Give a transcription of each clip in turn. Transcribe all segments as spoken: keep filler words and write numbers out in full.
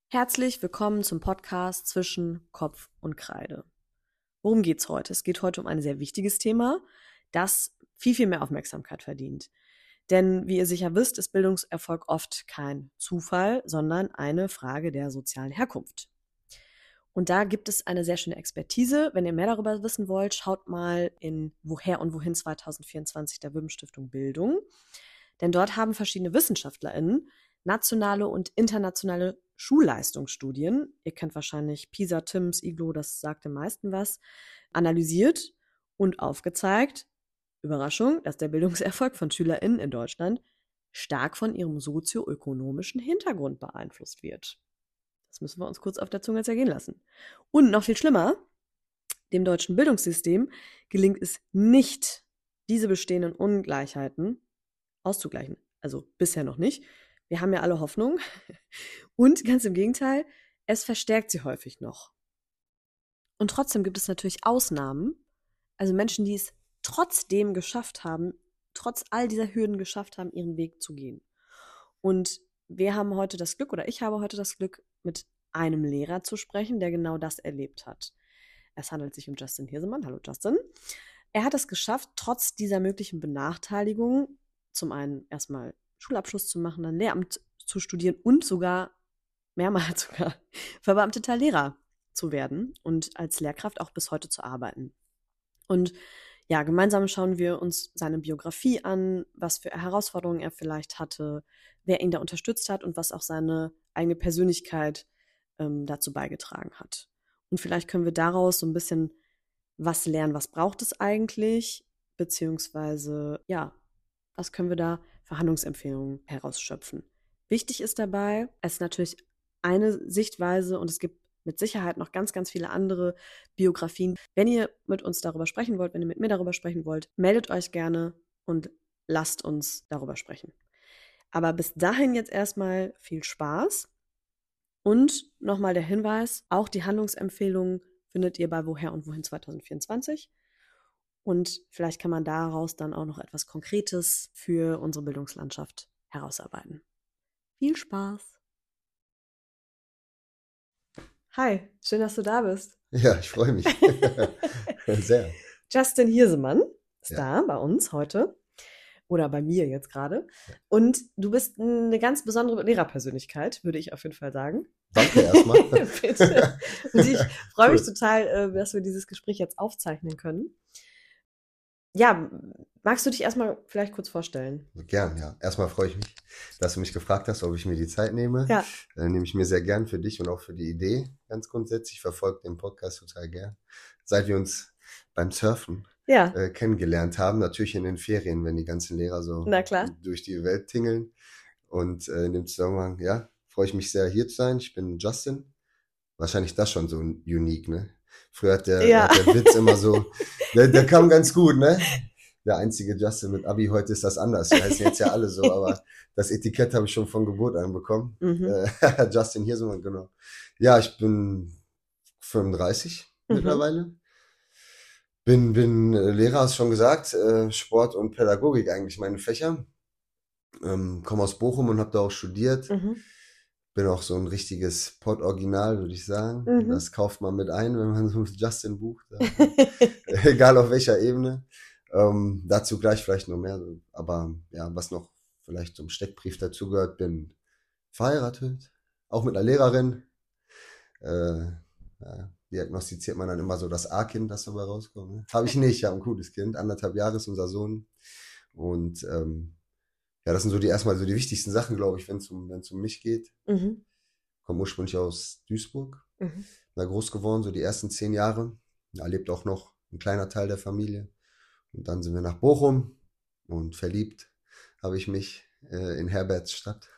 Herzlich willkommen zum Podcast zwischen Kopf und Kreide. Worum geht's heute? Es geht heute um ein sehr wichtiges Thema, das viel, viel mehr Aufmerksamkeit verdient. Denn wie ihr sicher wisst, ist Bildungserfolg oft kein Zufall, sondern eine Frage der sozialen Herkunft. Und da gibt es eine sehr schöne Expertise. Wenn ihr mehr darüber wissen wollt, schaut mal in Woher und Wohin zwanzig vierundzwanzig der W I M-Stiftung Bildung. Denn dort haben verschiedene WissenschaftlerInnen nationale und internationale Schulleistungsstudien, ihr kennt wahrscheinlich PISA, TIMSS, I G L O, das sagt den meisten was, analysiert und aufgezeigt, Überraschung, dass der Bildungserfolg von SchülerInnen in Deutschland stark von ihrem sozioökonomischen Hintergrund beeinflusst wird. Das müssen wir uns kurz auf der Zunge zergehen lassen. Und noch viel schlimmer, dem deutschen Bildungssystem gelingt es nicht, diese bestehenden Ungleichheiten auszugleichen. Also bisher noch nicht. Wir haben ja alle Hoffnung. Und ganz im Gegenteil, es verstärkt sie häufig noch. Und trotzdem gibt es natürlich Ausnahmen, also Menschen, die es trotzdem geschafft haben, trotz all dieser Hürden geschafft haben, ihren Weg zu gehen. Und wir haben heute das Glück, oder ich habe heute das Glück, mit einem Lehrer zu sprechen, der genau das erlebt hat. Es handelt sich um Justin Hirsemann. Hallo Justin. Er hat es geschafft, trotz dieser möglichen Benachteiligung, zum einen erstmal Schulabschluss zu machen, dann Lehramt zu studieren und sogar, mehrmals sogar, verbeamteter Lehrer zu werden und als Lehrkraft auch bis heute zu arbeiten. Und ja, gemeinsam schauen wir uns seine Biografie an, was für Herausforderungen er vielleicht hatte, wer ihn da unterstützt hat und was auch seine eigene Persönlichkeit ähm, dazu beigetragen hat. Und vielleicht können wir daraus so ein bisschen was lernen, was braucht es eigentlich, beziehungsweise, ja, was können wir da für Handlungsempfehlungen herausschöpfen. Wichtig ist dabei, es ist natürlich eine Sichtweise und es gibt mit Sicherheit noch ganz, ganz viele andere Biografien. Wenn ihr mit uns darüber sprechen wollt, wenn ihr mit mir darüber sprechen wollt, meldet euch gerne und lasst uns darüber sprechen. Aber bis dahin jetzt erstmal viel Spaß. Und nochmal der Hinweis, auch die Handlungsempfehlungen findet ihr bei Woher und Wohin zwanzig vierundzwanzig. Und vielleicht kann man daraus dann auch noch etwas Konkretes für unsere Bildungslandschaft herausarbeiten. Viel Spaß! Hi, schön, dass du da bist. Ja, ich freue mich. Sehr. Justin Hirsemann ist Ja. da bei uns heute. Oder bei mir jetzt gerade. Und du bist eine ganz besondere Lehrerpersönlichkeit, würde ich auf jeden Fall sagen. Danke erstmal. Bitte. Und ich freue mich Cool. total, dass wir dieses Gespräch jetzt aufzeichnen können. Ja, magst du dich erstmal vielleicht kurz vorstellen? Gern, ja. Erstmal freue ich mich, dass du mich gefragt hast, ob ich mir die Zeit nehme. Ja. Äh, nehme ich mir sehr gern für dich und auch für die Idee ganz grundsätzlich. Ich verfolge den Podcast total gern. Seit wir uns beim Surfen Ja, äh, kennengelernt haben, natürlich in den Ferien, wenn die ganzen Lehrer so na klar. durch die Welt tingeln. Und äh, in dem Zusammenhang, ja, freue ich mich sehr, hier zu sein. Ich bin Justin. Wahrscheinlich das schon so unique, ne? Früher hat der, Ja. hat der Witz immer so, der, der kam ganz gut, ne? Der einzige Justin mit Abi, heute ist das anders. Die heißen jetzt ja alle so, aber das Etikett habe ich schon von Geburt an bekommen. Mhm. Äh, Justin Hirsemann, genau. Ja, ich bin fünfunddreißig Mhm. mittlerweile. Bin, bin äh, Lehrer, hast schon gesagt, äh, Sport und Pädagogik eigentlich meine Fächer. Ähm, komme aus Bochum und habe da auch studiert. Mhm. Bin auch so ein richtiges Pott-Original, würde ich sagen. Mhm. Das kauft man mit ein, wenn man so Justin bucht. Egal auf welcher Ebene. Ähm, dazu gleich vielleicht noch mehr. Aber ja, was noch vielleicht zum Steckbrief dazu gehört, bin verheiratet. Auch mit einer Lehrerin. Äh, ja, diagnostiziert man dann immer so das A-Kind, das dabei rauskommt. Ne? Habe ich nicht, ich habe ein cooles Kind. Anderthalb Jahre ist unser Sohn. Und ähm, ja, das sind so die erstmal so die wichtigsten Sachen, glaube ich, wenn es um, wenn es um mich geht. Mhm. Komme ursprünglich aus Duisburg, Mhm. da groß geworden, so die ersten zehn Jahre. Da lebt auch noch ein kleiner Teil der Familie. Und dann sind wir nach Bochum und verliebt habe ich mich äh, in Herbertsstadt.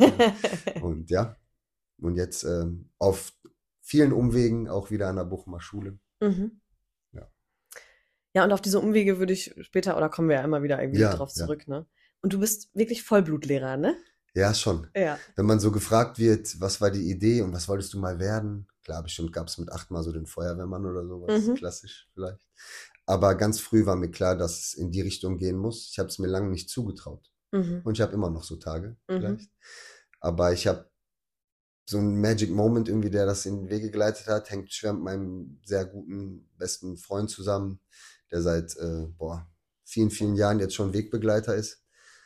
Und ja, und jetzt ähm, auf vielen Umwegen auch wieder an der Bochumer Schule. Mhm. Ja. Ja, und auf diese Umwege würde ich später, oder kommen wir ja immer wieder irgendwie Ja, drauf ja. zurück, ne? Und du bist wirklich Vollblutlehrer, ne? Ja, schon. Ja. Wenn man so gefragt wird, was war die Idee und was wolltest du mal werden? Klar, bestimmt gab es mit acht mal so den Feuerwehrmann oder sowas, Mhm. klassisch vielleicht. Aber ganz früh war mir klar, dass es in die Richtung gehen muss. Ich habe es mir lange nicht zugetraut. Mhm. Und ich habe immer noch so Tage Mhm. vielleicht. Aber ich habe so ein Magic Moment irgendwie, der das in die Wege geleitet hat, hängt schwer mit meinem sehr guten, besten Freund zusammen, der seit, äh, boah, vielen, vielen Jahren jetzt schon Wegbegleiter ist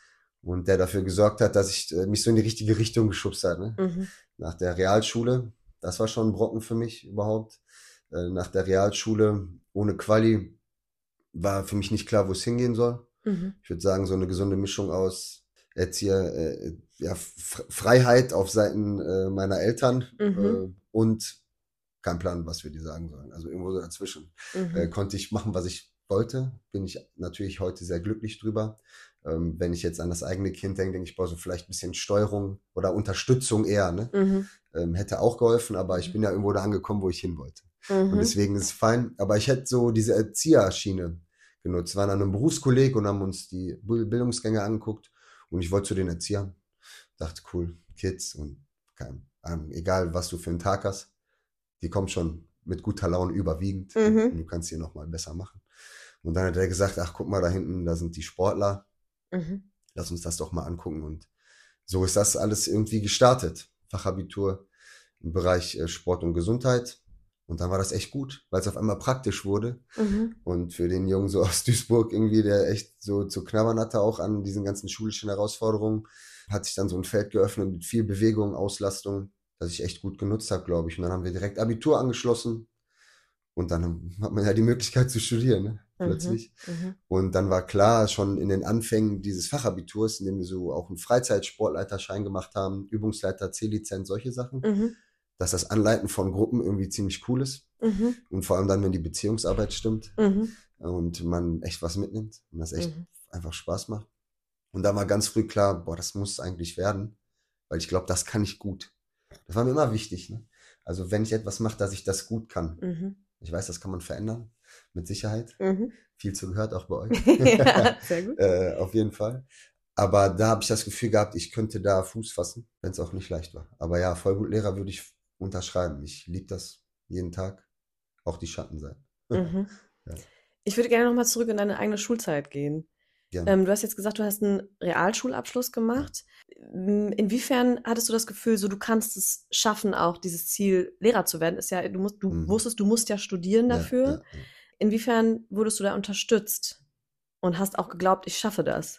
und der dafür gesorgt hat, dass ich äh, mich so in die richtige Richtung geschubst hat, ne? Mhm. Nach der Realschule, das war schon ein Brocken für mich überhaupt. Äh, nach der Realschule ohne Quali war für mich nicht klar, wo es hingehen soll. Mhm. Ich würde sagen, so eine gesunde Mischung aus Erzieher, äh, ja, F- Freiheit auf Seiten äh, meiner Eltern Mhm. äh, und kein Plan, was wir dir sagen sollen. Also irgendwo so dazwischen. Äh, Mhm. konnte ich machen, was ich wollte. Bin ich natürlich heute sehr glücklich drüber. Ähm, wenn ich jetzt an das eigene Kind denke, denke ich, boah, so vielleicht ein bisschen Steuerung oder Unterstützung eher, ne? Mhm. Ähm, hätte auch geholfen, aber ich bin ja irgendwo da angekommen, wo ich hin wollte. Und Mhm. deswegen ist es fein. Aber ich hätte so diese Erzieherschiene genutzt. Wir waren an einem Berufskolleg und haben uns die Bild- Bildungsgänge angeguckt. Und ich wollte zu den Erziehern. Dachte, cool, Kids und kein, ähm, egal, was du für einen Tag hast, die kommen schon mit guter Laune überwiegend und Mhm. du kannst hier nochmal besser machen. Und dann hat er gesagt, ach, guck mal da hinten, da sind die Sportler. Mhm. Lass uns das doch mal angucken. Und so ist das alles irgendwie gestartet. Fachabitur im Bereich äh, Sport und Gesundheit. Und dann war das echt gut, weil es auf einmal praktisch wurde. Mhm. Und für den Jungen so aus Duisburg irgendwie, der echt so zu knabbern hatte, auch an diesen ganzen schulischen Herausforderungen, hat sich dann so ein Feld geöffnet mit viel Bewegung, Auslastung, das ich echt gut genutzt habe, glaube ich. Und dann haben wir direkt Abitur angeschlossen. Und dann hat man ja die Möglichkeit zu studieren, ne? Mhm. Plötzlich. Mhm. Und dann war klar, schon in den Anfängen dieses Fachabiturs, in dem wir so auch einen Freizeitsportleiterschein gemacht haben, Übungsleiter, C-Lizenz, solche Sachen, Mhm. dass das Anleiten von Gruppen irgendwie ziemlich cool ist. Mhm. Und vor allem dann, wenn die Beziehungsarbeit stimmt Mhm. und man echt was mitnimmt und das echt Mhm. einfach Spaß macht. Und da war ganz früh klar, boah, das muss eigentlich werden, weil ich glaube, das kann ich gut. Das war mir immer wichtig, ne? Also wenn ich etwas mache, dass ich das gut kann. Mhm. Ich weiß, das kann man verändern, mit Sicherheit. Mhm. Viel zugehört auch bei euch. Ja, sehr gut. äh, auf jeden Fall. Aber da habe ich das Gefühl gehabt, ich könnte da Fuß fassen, wenn es auch nicht leicht war. Aber ja, Vollblutlehrer würde ich unterschreiben. Ich liebe das jeden Tag, auch die Schattenseiten. Mhm. Ja, Ich würde gerne nochmal zurück in deine eigene Schulzeit gehen. gerne. Ähm, du hast jetzt gesagt, du hast einen Realschulabschluss Ja. gemacht. Ähm, Inwiefern hattest du das Gefühl, so du kannst es schaffen, auch dieses Ziel, Lehrer zu werden? Ist ja, du musst, du Mhm. wusstest, du musst ja studieren Ja, dafür. ja, ja. Inwiefern wurdest du da unterstützt und hast auch geglaubt, ich schaffe das?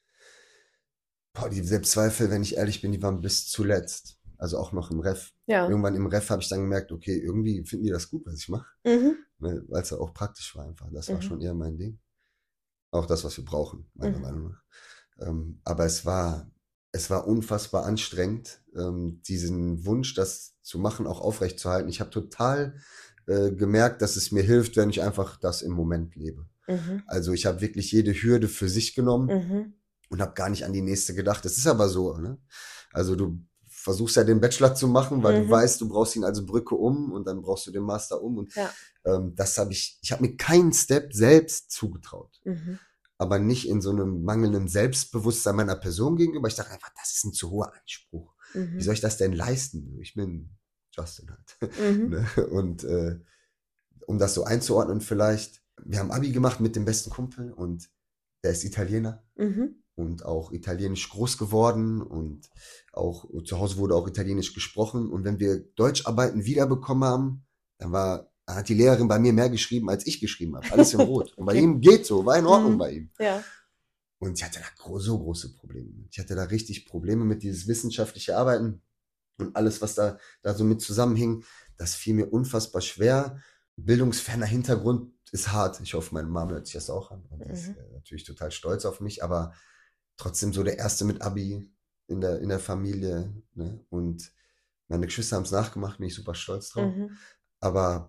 Boah, die Selbstzweifel, wenn ich ehrlich bin, die waren bis zuletzt. Also auch noch im Ref. Ja. Irgendwann im Ref habe ich dann gemerkt, okay, irgendwie finden die das gut, was ich mache. Mhm. Ne, weil es ja auch praktisch war einfach. Das war Mhm. schon eher mein Ding. Auch das, was wir brauchen, meiner Mhm. Meinung nach. Ähm, aber es war, es war unfassbar anstrengend, ähm, diesen Wunsch, das zu machen, auch aufrechtzuerhalten. Ich habe total äh, gemerkt, dass es mir hilft, wenn ich einfach das im Moment lebe. Mhm. Also ich habe wirklich jede Hürde für sich genommen Mhm. und habe gar nicht an die nächste gedacht. Das ist aber so, ne? Also du versuchst ja den Bachelor zu machen, weil du Mhm. weißt, du brauchst ihn als Brücke um und dann brauchst du den Master um und Ja. ähm, das habe ich, ich habe mir keinen Step selbst zugetraut, Mhm. aber nicht in so einem mangelnden Selbstbewusstsein meiner Person gegenüber. Ich dachte einfach, das ist ein zu hoher Anspruch. Wie Mhm. soll ich das denn leisten? Ich bin Justin halt. Mhm. Ne? Und äh, um das so einzuordnen vielleicht, wir haben Abi gemacht mit dem besten Kumpel und der ist Italiener Mhm. und auch italienisch groß geworden und auch zu Hause wurde auch italienisch gesprochen. Und wenn wir Deutscharbeiten wiederbekommen haben, dann war, dann hat die Lehrerin bei mir mehr geschrieben, als ich geschrieben habe. Alles in Rot. Und bei Okay. ihm geht so, war in Ordnung Mhm. bei ihm. Ja. Und ich hatte da gro so große Probleme mit. Ich hatte da richtig Probleme mit dieses wissenschaftliche Arbeiten und alles, was da, da so mit zusammenhing. Das fiel mir unfassbar schwer. Bildungsferner Hintergrund ist hart. Ich hoffe, meine Mama hört sich das auch an. Und die ist Mhm. äh, natürlich total stolz auf mich, aber trotzdem so der Erste mit Abi in der, in der Familie. Ne? Und meine Geschwister haben es nachgemacht, bin ich super stolz drauf. Mhm. Aber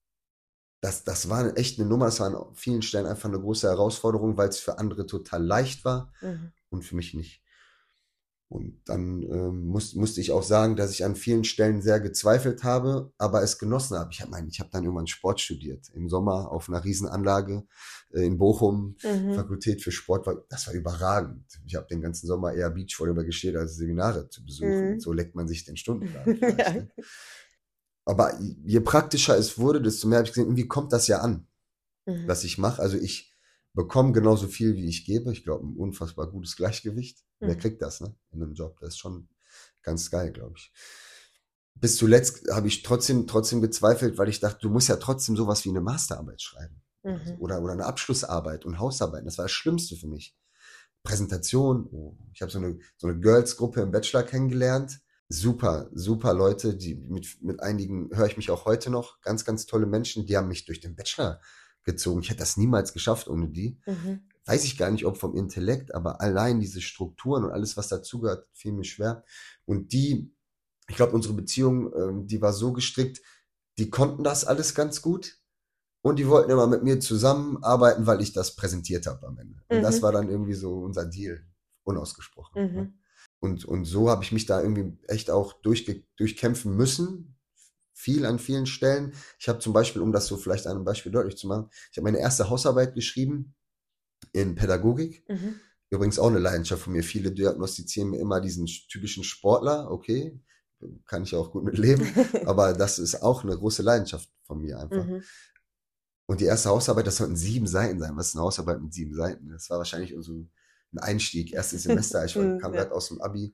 das, das war echt eine Nummer. Es war an vielen Stellen einfach eine große Herausforderung, weil es für andere total leicht war Mhm. und für mich nicht. Und dann ähm, muss, musste ich auch sagen, dass ich an vielen Stellen sehr gezweifelt habe, aber es genossen habe. Ich habe mein, ich habe dann irgendwann Sport studiert. Im Sommer auf einer Riesenanlage äh, in Bochum, Mhm. Fakultät für Sport. War, das war überragend. Ich habe den ganzen Sommer eher Beachvolleyball gespielt, als Seminare zu besuchen. Mhm. So leckt man sich den Stundenplan vielleicht. Ja. Ne? Aber je praktischer es wurde, desto mehr habe ich gesehen, irgendwie kommt das ja an, Mhm. was ich mache. Also ich bekomme genauso viel, wie ich gebe. Ich glaube, ein unfassbar gutes Gleichgewicht. Wer Mhm. kriegt das, ne? In einem Job. Das ist schon ganz geil, glaube ich. bis zuletzt habe ich trotzdem, trotzdem gezweifelt, weil ich dachte, du musst ja trotzdem sowas wie eine Masterarbeit schreiben. Mhm. Oder, oder eine Abschlussarbeit und Hausarbeiten. Das war das Schlimmste für mich. Präsentation. Oh, ich habe so eine, so eine Girls-Gruppe im Bachelor kennengelernt. Super, super Leute, die mit, mit einigen höre ich mich auch heute noch. Ganz, ganz tolle Menschen, die haben mich durch den Bachelor gezogen. Ich hätte das niemals geschafft ohne die. Mhm. Weiß ich gar nicht, ob vom Intellekt, aber allein diese Strukturen und alles, was dazugehört, fiel mir schwer. Und die, ich glaube, unsere Beziehung, ähm, die war so gestrickt, die konnten das alles ganz gut. Und die wollten immer mit mir zusammenarbeiten, weil ich das präsentiert habe am Ende. Und das Mhm. war dann irgendwie so unser Deal, unausgesprochen. Ne? Mhm. Und, und so habe ich mich da irgendwie echt auch durchge durchkämpfen müssen, viel an vielen Stellen. Ich habe zum Beispiel, um das so vielleicht an einem Beispiel deutlich zu machen, ich habe meine erste Hausarbeit geschrieben in Pädagogik. Mhm. Übrigens auch eine Leidenschaft von mir. Viele diagnostizieren mir immer diesen typischen Sportler, okay, kann ich auch gut mit leben, aber das ist auch eine große Leidenschaft von mir einfach. Mhm. Und die erste Hausarbeit, das sollten sieben Seiten sein. Was ist eine Hausarbeit mit sieben Seiten? Das war wahrscheinlich so ein Einstieg, erstes Semester. Ich war, kam Ja. gerade aus dem Abi.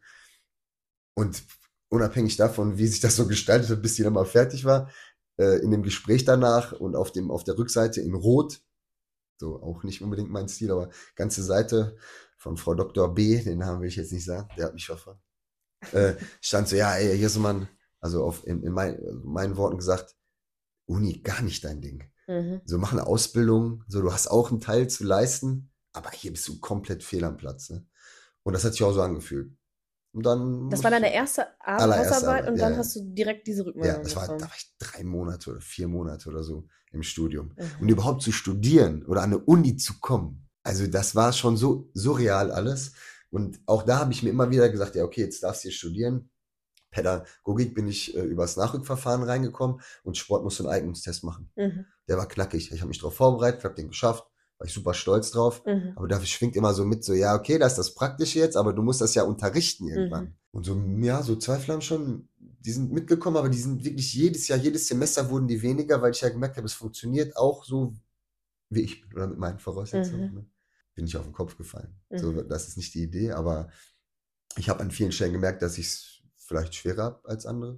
Und unabhängig davon, wie sich das so gestaltet hat, bis die dann mal fertig war, äh, in dem Gespräch danach und auf dem, auf der Rückseite in Rot, so auch nicht unbedingt mein Stil, aber ganze Seite von Frau Doktor B, den Namen will ich jetzt nicht sagen, der hat mich verfahren, äh, stand so, ja, ey, hier ist man, also auf, in, in mein, meinen Worten gesagt, Uni, gar nicht dein Ding. Mhm. So, mach eine Ausbildung, so, du hast auch einen Teil zu leisten, aber hier bist du komplett fehl am Platz. Ne? Und das hat sich auch so angefühlt. Und dann Das muss war ich, deine erste Ar allererste Hausarbeit Arbeit, und ja, dann ja. hast du direkt diese Ja, Rückmeldung das war, da bekommen. war ich drei Monate oder vier Monate oder so im Studium. Mhm. Und überhaupt zu studieren oder an eine Uni zu kommen, also das war schon so surreal alles. Und auch da habe ich mir immer wieder gesagt, ja, okay, jetzt darfst du hier studieren. Pädagogik bin ich äh, übers Nachrückverfahren reingekommen und Sport musst du einen Eignungstest machen. Mhm. Der war knackig. Ich habe mich darauf vorbereitet, habe den geschafft, war ich super stolz drauf. Mhm. Aber da schwingt immer so mit, so, ja, okay, das ist das Praktische jetzt, aber du musst das ja unterrichten irgendwann. Mhm. Und so, ja, so Zweifel haben schon, die sind mitgekommen, aber die sind wirklich jedes Jahr, jedes Semester wurden die weniger, weil ich ja gemerkt habe, es funktioniert auch so, wie ich bin oder mit meinen Voraussetzungen. Mhm. Ne? Bin ich auf den Kopf gefallen. Mhm. So, das ist nicht die Idee, aber ich habe an vielen Stellen gemerkt, dass ich es vielleicht schwerer habe als andere.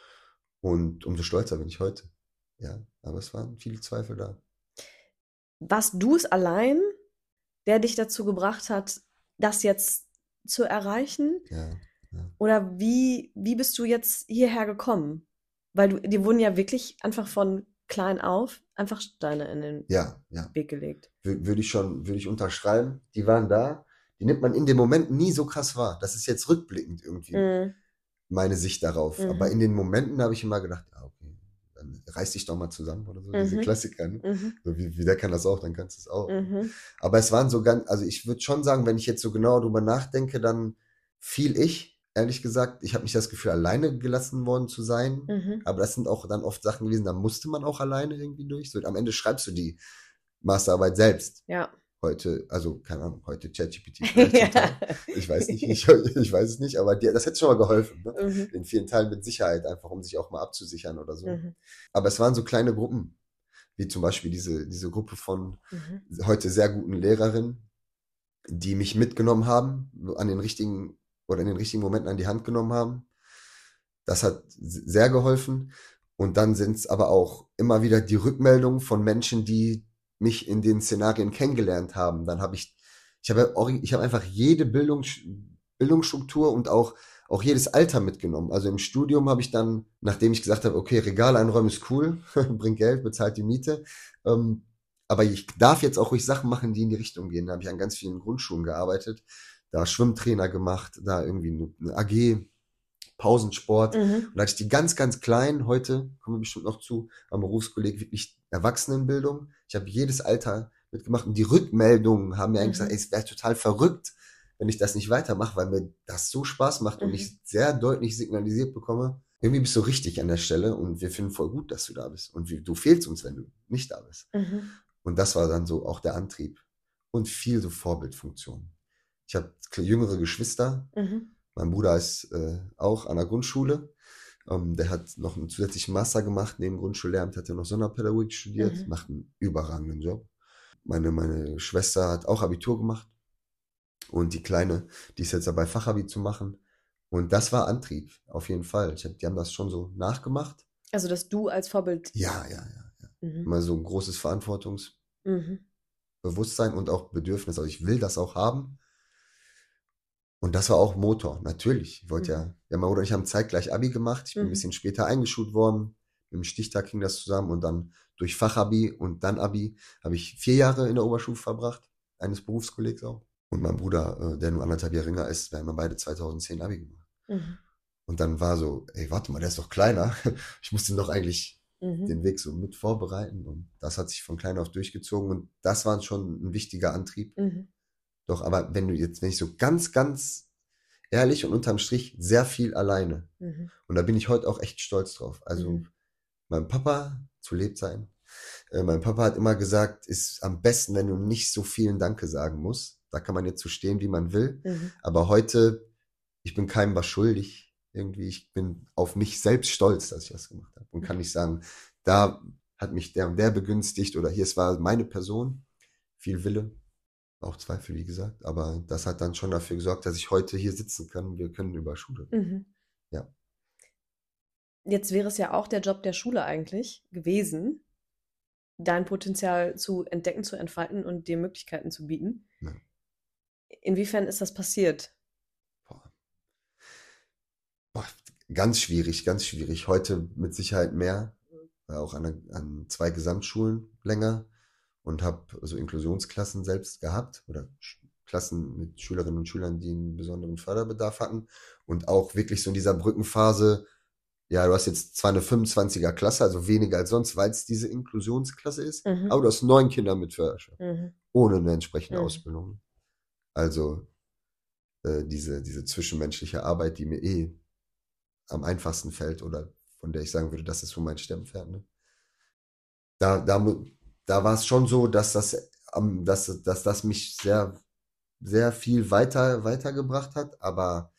Und umso stolzer bin ich heute. Ja, aber es waren viele Zweifel da. Warst du es allein, der dich dazu gebracht hat, das jetzt zu erreichen? Ja, ja. Oder wie, wie bist du jetzt hierher gekommen? Weil du, dir wurden ja wirklich einfach von klein auf einfach Steine in den Ja, ja. Weg gelegt. Wür- Würde ich schon, würde ich unterschreiben. Die waren da. Die nimmt man in dem Moment nie so krass wahr. Das ist jetzt rückblickend irgendwie Mhm. meine Sicht darauf. Aber Mhm. in den Momenten habe ich immer gedacht, ja, okay, dann reiß dich doch mal zusammen oder so, diese Mhm. Klassiker. Ne? Mhm. So wie, wie der kann das auch, dann kannst du es auch. Mhm. Aber es waren so ganz, also ich würde schon sagen, wenn ich jetzt so genau drüber nachdenke, dann fiel ich, ehrlich gesagt, ich habe nicht das Gefühl, alleine gelassen worden zu sein. Mhm. Aber das sind auch dann oft Sachen gewesen, da musste man auch alleine irgendwie durch. So, am Ende schreibst du die Masterarbeit selbst. Ja. Heute, also keine Ahnung, heute ChatGPT vielleicht zum Teil. Ja. Ich weiß nicht, ich, ich weiß es nicht, aber dir, das hätte schon mal geholfen. Ne? Mhm. In vielen Teilen mit Sicherheit, einfach um sich auch mal abzusichern oder so. Mhm. Aber es waren so kleine Gruppen, wie zum Beispiel diese, diese Gruppe von Mhm. heute sehr guten Lehrerinnen, die mich mitgenommen haben, an den richtigen oder in den richtigen Momenten an die Hand genommen haben. Das hat s- sehr geholfen. Und dann sind es aber auch immer wieder die Rückmeldungen von Menschen, die mich in den Szenarien kennengelernt haben. Dann habe ich, ich habe auch, ich habe einfach jede Bildung, Bildungsstruktur und auch, auch jedes Alter mitgenommen. Also im Studium habe ich dann, nachdem ich gesagt habe, okay, Regal einräumen ist cool, bringt Geld, bezahlt die Miete, ähm, aber ich darf jetzt auch ruhig Sachen machen, die in die Richtung gehen. Da habe ich an ganz vielen Grundschulen gearbeitet, da Schwimmtrainer gemacht, da irgendwie eine, eine A G, Pausensport. Mhm. Und da hatte ich die ganz, ganz kleinen, heute kommen wir bestimmt noch zu, am Berufskolleg wirklich Erwachsenenbildung. Ich habe jedes Alter mitgemacht und die Rückmeldungen haben mir eigentlich Mhm. gesagt, ey, es wäre total verrückt, wenn ich das nicht weitermache, weil mir das so Spaß macht und Mhm. ich sehr deutlich signalisiert bekomme, irgendwie bist du richtig an der Stelle und wir finden voll gut, dass du da bist. Und wie, du fehlst uns, wenn du nicht da bist. Mhm. Und das war dann so auch der Antrieb. Und viel so Vorbildfunktion. Ich habe jüngere Geschwister. Mhm. Mein Bruder ist äh, auch an der Grundschule. Ähm, der hat noch einen zusätzlichen Master gemacht. Neben Grundschullehramt hat er noch Sonderpädagogik studiert. Mhm. Macht einen überragenden Job. Meine, meine Schwester hat auch Abitur gemacht. Und die Kleine, die ist jetzt dabei, Fachabi zu machen. Und das war Antrieb, auf jeden Fall. Ich hab, die haben das schon so nachgemacht. Also, dass du als Vorbild. Ja, ja, ja, ja. Mhm. Immer so ein großes Verantwortungsbewusstsein Mhm. und auch Bedürfnis. Also ich will das auch haben. Und das war auch Motor, natürlich. Ich wollte Mhm. ja, ja, mein Bruder und ich haben zeitgleich Abi gemacht. Ich bin ein Mhm. bisschen später eingeschult worden. Mit dem Stichtag ging das zusammen und dann durch Fachabi und dann Abi habe ich vier Jahre in der Oberschule verbracht, eines Berufskollegs auch. Und mein Bruder, äh, der nur anderthalb Jahre jünger ist, wir haben beide zweitausendzehn Abi gemacht. Mhm. Und dann war so, ey, warte mal, der ist doch kleiner. Ich musste ihn doch eigentlich Mhm. den Weg so mit vorbereiten. Und das hat sich von klein auf durchgezogen. Und das war schon ein wichtiger Antrieb. Mhm. Doch, aber wenn du jetzt, wenn ich so ganz, ganz ehrlich und unterm Strich sehr viel alleine. Mhm. Und da bin ich heute auch echt stolz drauf. Also Mhm. mein Papa, zu Lebzeiten, äh, mein Papa hat immer gesagt, ist am besten, wenn du nicht so vielen Danke sagen musst. Da kann man jetzt so stehen, wie man will. Mhm. Aber heute, ich bin keinem was schuldig. Irgendwie, ich bin auf mich selbst stolz, dass ich das gemacht habe. Und kann nicht sagen, da hat mich der und der begünstigt oder hier, es war meine Person, viel Wille. Auch Zweifel, wie gesagt, aber das hat dann schon dafür gesorgt, dass ich heute hier sitzen kann und wir können über Schule reden. Mhm. Ja. Jetzt wäre es ja auch der Job der Schule eigentlich gewesen, dein Potenzial zu entdecken, zu entfalten und dir Möglichkeiten zu bieten. Ja. Inwiefern ist das passiert? Boah. Boah, ganz schwierig, ganz schwierig. Heute mit Sicherheit mehr, war auch an, an zwei Gesamtschulen länger und habe so Inklusionsklassen selbst gehabt oder Sch- Klassen mit Schülerinnen und Schülern, die einen besonderen Förderbedarf hatten und auch wirklich so in dieser Brückenphase. Ja, du hast jetzt zwar eine fünfundzwanziger Klasse, also weniger als sonst, weil es diese Inklusionsklasse ist, Mhm. aber du hast neun Kinder mit Förderschaft, Mhm. ohne eine entsprechende Mhm. Ausbildung. Also äh, diese, diese zwischenmenschliche Arbeit, die mir eh am einfachsten fällt oder von der ich sagen würde, das ist so mein Steckenpferd. Ne? Da, da, mu- da war es schon so, dass das, am- dass, dass das mich sehr, sehr viel weiter, weitergebracht hat, aber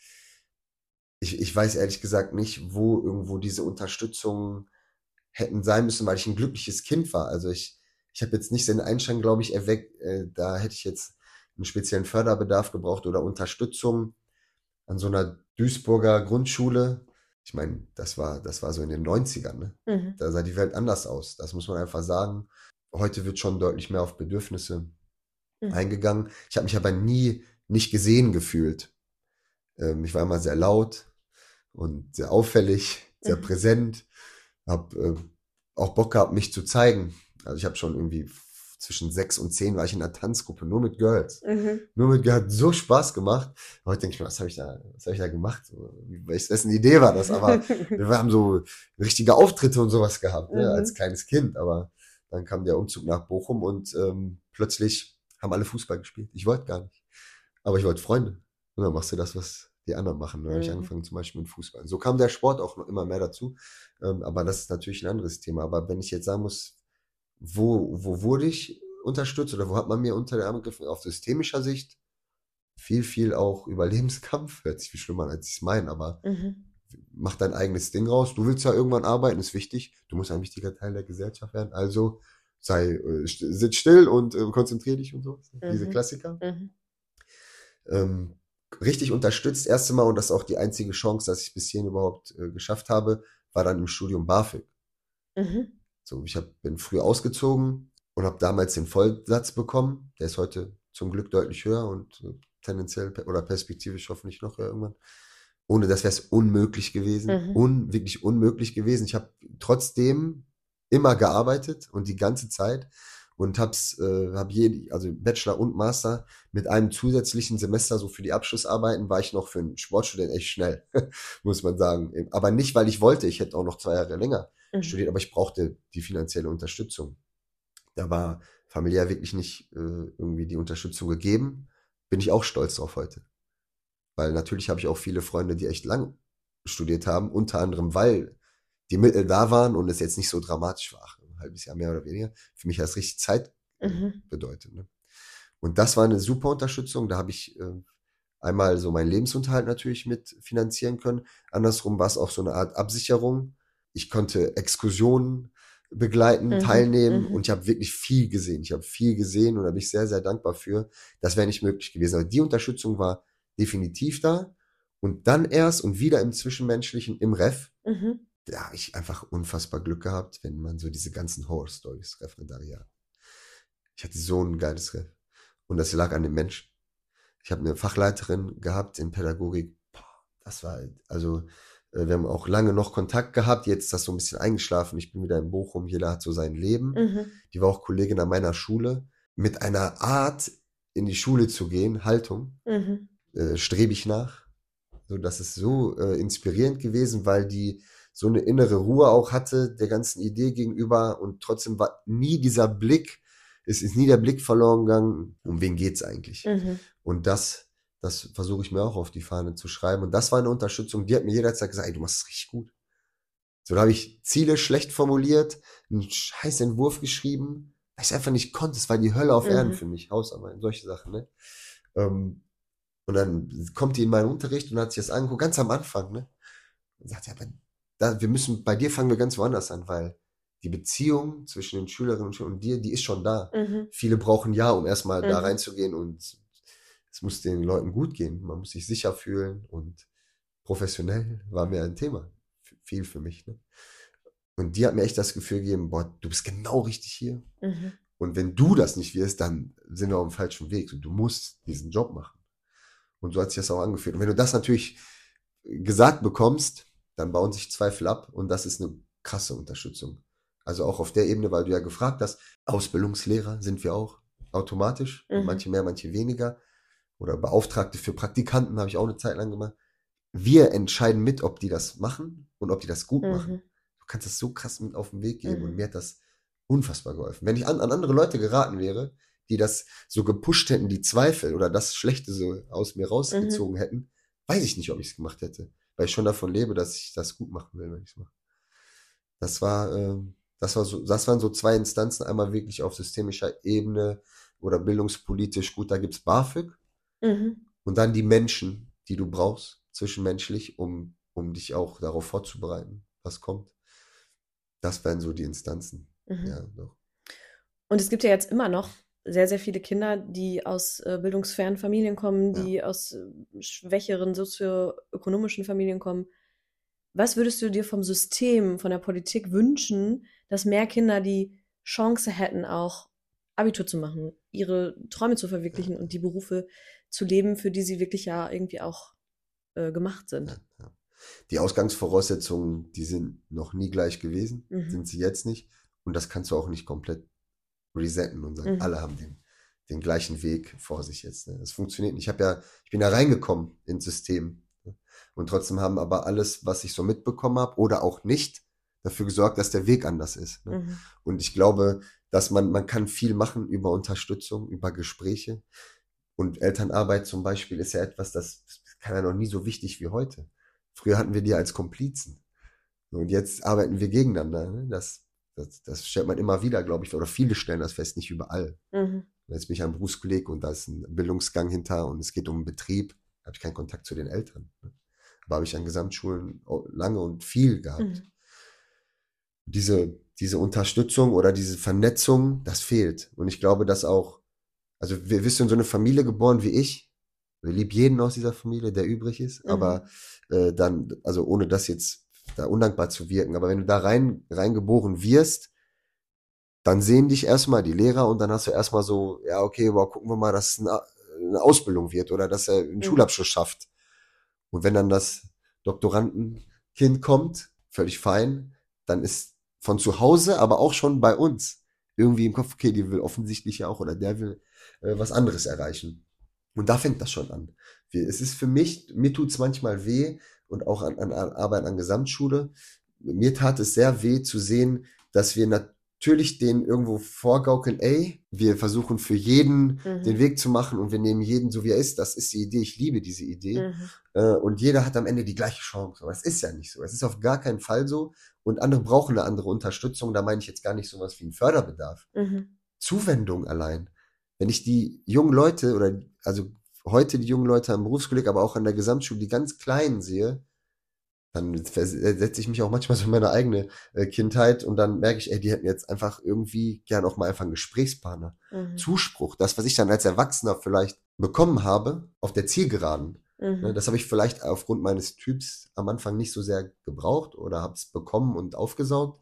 ich, ich weiß ehrlich gesagt nicht, wo irgendwo diese Unterstützung hätten sein müssen, weil ich ein glückliches Kind war. Also ich, ich habe jetzt nicht den Einstand, glaube ich, erweckt, äh, da hätte ich jetzt einen speziellen Förderbedarf gebraucht oder Unterstützung an so einer Duisburger Grundschule. Ich meine, das war, das war so in den neunzigern, ne? Mhm. Da sah die Welt anders aus. Das muss man einfach sagen. Heute wird schon deutlich mehr auf Bedürfnisse Mhm. eingegangen. Ich habe mich aber nie nicht gesehen gefühlt. Ähm, ich war immer sehr laut und sehr auffällig, sehr Mhm. präsent. Hab äh, auch Bock gehabt, mich zu zeigen. Also ich habe schon irgendwie f- zwischen sechs und zehn war ich in einer Tanzgruppe, nur mit Girls. Mhm. Nur mit Girls, hat so Spaß gemacht. Heute denke ich mir, was habe ich da, was habe ich da gemacht? So, wie- welch- wessen Idee war das? Aber wir haben so richtige Auftritte und sowas gehabt, ne, als Mhm. kleines Kind. Aber dann kam der Umzug nach Bochum und ähm, plötzlich haben alle Fußball gespielt. Ich wollte gar nicht. Aber ich wollte Freunde. Und dann machst du das, was die anderen machen. Dann habe ich Mhm. angefangen zum Beispiel mit Fußball. So kam der Sport auch noch immer mehr dazu. Ähm, aber das ist natürlich ein anderes Thema. Aber wenn ich jetzt sagen muss, wo, wo wurde ich unterstützt oder wo hat man mir unter der Arme gegriffen? Auf systemischer Sicht viel, viel auch Überlebenskampf. Hört sich viel schlimmer an, als ich es meine, aber Mhm. mach dein eigenes Ding raus. Du willst ja irgendwann arbeiten, ist wichtig. Du musst ein wichtiger Teil der Gesellschaft werden. Also sei, äh, st sitz still und äh, konzentrier dich und so. Diese Mhm. Klassiker. Mhm. Ähm, richtig unterstützt, erste Mal, und das ist auch die einzige Chance, dass ich bis hierhin überhaupt äh, geschafft habe, war dann im Studium BAföG. Mhm. So, ich hab, bin früh ausgezogen und habe damals den Vollsatz bekommen. Der ist heute zum Glück deutlich höher und äh, tendenziell pe- oder perspektivisch hoffentlich noch höher irgendwann. Ohne das wäre es unmöglich gewesen. Mhm. Un, wirklich unmöglich gewesen. Ich habe trotzdem immer gearbeitet und die ganze Zeit und hab's, äh, hab je, also Bachelor und Master mit einem zusätzlichen Semester, so für die Abschlussarbeiten, war ich noch für einen Sportstudent echt schnell, muss man sagen. Aber nicht, weil ich wollte, ich hätte auch noch zwei Jahre länger Mhm. studiert, aber ich brauchte die finanzielle Unterstützung. Da war familiär wirklich nicht äh, irgendwie die Unterstützung gegeben. Bin ich auch stolz drauf heute. Weil natürlich habe ich auch viele Freunde, die echt lang studiert haben, unter anderem, weil die Mittel da waren und es jetzt nicht so dramatisch war. Ein halbes Jahr mehr oder weniger. Für mich hat es richtig Zeit äh, Mhm. bedeutet. Ne? Und das war eine super Unterstützung. Da habe ich äh, einmal so meinen Lebensunterhalt natürlich mit finanzieren können. Andersrum war es auch so eine Art Absicherung. Ich konnte Exkursionen begleiten, Mhm. teilnehmen Mhm. und ich habe wirklich viel gesehen. Ich habe viel gesehen und da bin ich sehr, sehr dankbar für. Das wäre nicht möglich gewesen. Aber die Unterstützung war definitiv da Und dann erst und wieder im Zwischenmenschlichen, im Ref, Mhm. da habe ich einfach unfassbar Glück gehabt, wenn man so diese ganzen Horror-Stories, Referendariat. Ich hatte so ein geiles Ref. Und das lag an den Menschen. Ich habe eine Fachleiterin gehabt in Pädagogik. Boah, das war, also, äh, wir haben auch lange noch Kontakt gehabt. Jetzt ist das so ein bisschen eingeschlafen. Ich bin wieder in Bochum. Jeder hat so sein Leben. Mhm. Die war auch Kollegin an meiner Schule. Mit einer Art, in die Schule zu gehen, Haltung, Mhm. äh, strebe ich nach. So, das ist so äh, inspirierend gewesen, weil die so eine innere Ruhe auch hatte, der ganzen Idee gegenüber, und trotzdem war nie dieser Blick, es ist nie der Blick verloren gegangen, um wen geht's eigentlich? Mhm. Und das, das versuche ich mir auch auf die Fahne zu schreiben. Und das war eine Unterstützung, die hat mir jederzeit gesagt, ey, du machst es richtig gut. So, da habe ich Ziele schlecht formuliert, einen scheiß Entwurf geschrieben, weil ich es einfach nicht konnte. Es war die Hölle auf Erden Mhm. für mich, Hausarbeit, solche Sachen, ne? Ähm, und dann kommt die in meinen Unterricht und hat sich das angeguckt, ganz am Anfang, ne? Und sagt, ja, aber da, wir müssen, bei dir fangen wir ganz woanders an, weil die Beziehung zwischen den Schülerinnen und Schülern und dir, die ist schon da. Mhm. Viele brauchen ein Jahr, um erstmal da Mhm. reinzugehen, und es muss den Leuten gut gehen. Man muss sich sicher fühlen, und professionell war mir ein Thema. F- Viel für mich, ne? Und die hat mir echt das Gefühl gegeben, boah, du bist genau richtig hier. Mhm. Und wenn du das nicht wirst, dann sind wir auf dem falschen Weg. Und du musst diesen Job machen. Und so hat sich das auch angefühlt. Und wenn du das natürlich gesagt bekommst, dann bauen sich Zweifel ab, und das ist eine krasse Unterstützung. Also auch auf der Ebene, weil du ja gefragt hast, Ausbildungslehrer sind wir auch automatisch, Mhm. manche mehr, manche weniger. Oder Beauftragte für Praktikanten habe ich auch eine Zeit lang gemacht. Wir entscheiden mit, ob die das machen und ob die das gut machen. Mhm. Du kannst das so krass mit auf den Weg geben, und Mhm. mir hat das unfassbar geholfen. Wenn ich an, an andere Leute geraten wäre, die das so gepusht hätten, die Zweifel oder das Schlechte so aus mir Mhm. rausgezogen hätten, weiß ich nicht, ob ich es gemacht hätte. Weil ich schon davon lebe, dass ich das gut machen will, wenn ich es mache. Das war, ähm, das war so, das waren so zwei Instanzen, einmal wirklich auf systemischer Ebene oder bildungspolitisch, gut, da gibt's BAföG, Mhm. und dann die Menschen, die du brauchst, zwischenmenschlich, um, um dich auch darauf vorzubereiten, was kommt. Das wären so die Instanzen. Mhm. Ja, doch. Und es gibt ja jetzt immer noch sehr, sehr viele Kinder, die aus äh, bildungsfernen Familien kommen, Ja. die aus äh, schwächeren sozioökonomischen Familien kommen. Was würdest du dir vom System, von der Politik wünschen, dass mehr Kinder die Chance hätten, auch Abitur zu machen, ihre Träume zu verwirklichen Ja. und die Berufe zu leben, für die sie wirklich ja irgendwie auch äh, gemacht sind? Ja, ja. Die Ausgangsvoraussetzungen, die sind noch nie gleich gewesen, Mhm. sind sie jetzt nicht. Und das kannst du auch nicht komplett resetten und sagen, Mhm. alle haben den, den gleichen Weg vor sich jetzt. Ne? Das funktioniert nicht. Ich habe ja, ich bin da reingekommen ins System. Ne? Und trotzdem haben aber alles, was ich so mitbekommen habe oder auch nicht, dafür gesorgt, dass der Weg anders ist. Ne? Mhm. Und ich glaube, dass man, man kann viel machen über Unterstützung, über Gespräche. Und Elternarbeit zum Beispiel ist ja etwas, das kann ja noch nie so wichtig wie heute. Früher hatten wir die als Komplizen. Und jetzt arbeiten wir gegeneinander. Ne? Das, das, das stellt man immer wieder, glaube ich, oder viele stellen das fest, nicht überall. Mhm. Jetzt bin ich ein Berufskolleg und da ist ein Bildungsgang hinter und es geht um einen Betrieb, da habe ich keinen Kontakt zu den Eltern. Ne? Aber habe ich an Gesamtschulen lange und viel gehabt. Mhm. Diese, diese Unterstützung oder diese Vernetzung, das fehlt. Und ich glaube, dass auch, also wir wirst du in so eine Familie geboren wie ich. Ich liebe jeden aus dieser Familie, der übrig ist, Mhm. aber äh, dann, also ohne das jetzt da undankbar zu wirken, aber wenn du da rein reingeboren wirst, dann sehen dich erstmal die Lehrer und dann hast du erstmal so, ja, okay, aber gucken wir mal, dass es eine, eine Ausbildung wird oder dass er einen Mhm. Schulabschluss schafft. Und wenn dann das Doktorandenkind kommt, völlig fein, dann ist von zu Hause, aber auch schon bei uns irgendwie im Kopf, okay, die will offensichtlich ja auch oder der will äh, was anderes erreichen. Und da fängt das schon an. Wir, es ist für mich, mir tut's manchmal weh und auch an, an Arbeit an Gesamtschule. Mir tat es sehr weh zu sehen, dass wir natürlich denen irgendwo vorgaukeln, ey, wir versuchen für jeden Mhm. den Weg zu machen und wir nehmen jeden so wie er ist. Das ist die Idee. Ich liebe diese Idee. Mhm. Äh, und jeder hat am Ende die gleiche Chance. Aber es ist ja nicht so. Es ist auf gar keinen Fall so. Und andere brauchen eine andere Unterstützung. Da meine ich jetzt gar nicht sowas wie einen Förderbedarf. Mhm. Zuwendung allein. Wenn ich die jungen Leute oder also heute die jungen Leute am Berufskolleg, aber auch an der Gesamtschule, die ganz Kleinen sehe, dann setze ich mich auch manchmal so in meine eigene äh, Kindheit und dann merke ich, ey, die hätten jetzt einfach irgendwie gern auch mal einfach einen Gesprächspartner. Mhm. Zuspruch, das, was ich dann als Erwachsener vielleicht bekommen habe, auf der Zielgeraden, Ne, das habe ich vielleicht aufgrund meines Typs am Anfang nicht so sehr gebraucht oder habe es bekommen und aufgesaugt.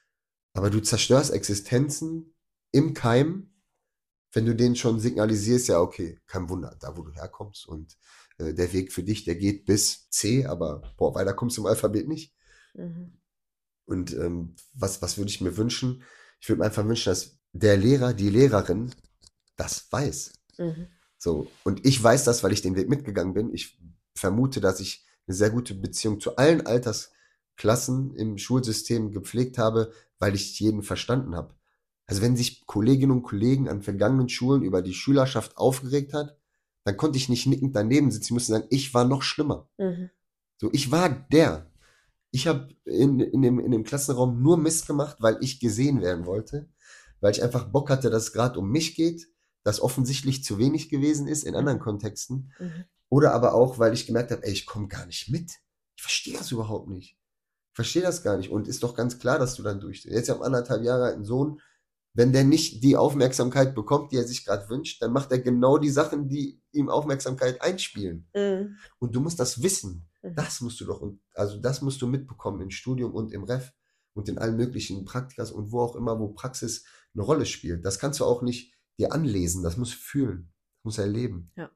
Aber du zerstörst Existenzen im Keim, wenn du denen schon signalisierst, ja, okay, kein Wunder, da wo du herkommst und äh, der Weg für dich, der geht bis C, aber boah, weiter kommst du im Alphabet nicht. Mhm. Und ähm, was, was würde ich mir wünschen? Ich würde mir einfach wünschen, dass der Lehrer, die Lehrerin das weiß. Mhm. So, und ich weiß das, weil ich den Weg mitgegangen bin. Ich vermute, dass ich eine sehr gute Beziehung zu allen Altersklassen im Schulsystem gepflegt habe, weil ich jeden verstanden habe. Also wenn sich Kolleginnen und Kollegen an vergangenen Schulen über die Schülerschaft aufgeregt hat, dann konnte ich nicht nickend daneben sitzen. Ich musste sagen, ich war noch schlimmer. Mhm. So, ich war der. Ich habe in, in, dem, in dem Klassenraum nur Mist gemacht, weil ich gesehen werden wollte, weil ich einfach Bock hatte, dass es gerade um mich geht, das offensichtlich zu wenig gewesen ist in anderen Kontexten. Mhm. Oder aber auch, weil ich gemerkt habe, ey, ich komme gar nicht mit. Ich verstehe das überhaupt nicht. Ich verstehe das gar nicht. Und ist doch ganz klar, dass du dann durch. Jetzt haben anderthalb Jahre alten Sohn, wenn der nicht die Aufmerksamkeit bekommt, die er sich gerade wünscht, dann macht er genau die Sachen, die ihm Aufmerksamkeit einspielen. Mhm. Und du musst das wissen. Mhm. Das musst du doch, und also das musst du mitbekommen im Studium und im Ref und in allen möglichen Praktikas und wo auch immer, wo Praxis eine Rolle spielt. Das kannst du auch nicht dir anlesen, das musst du fühlen, das musst du erleben. Ja.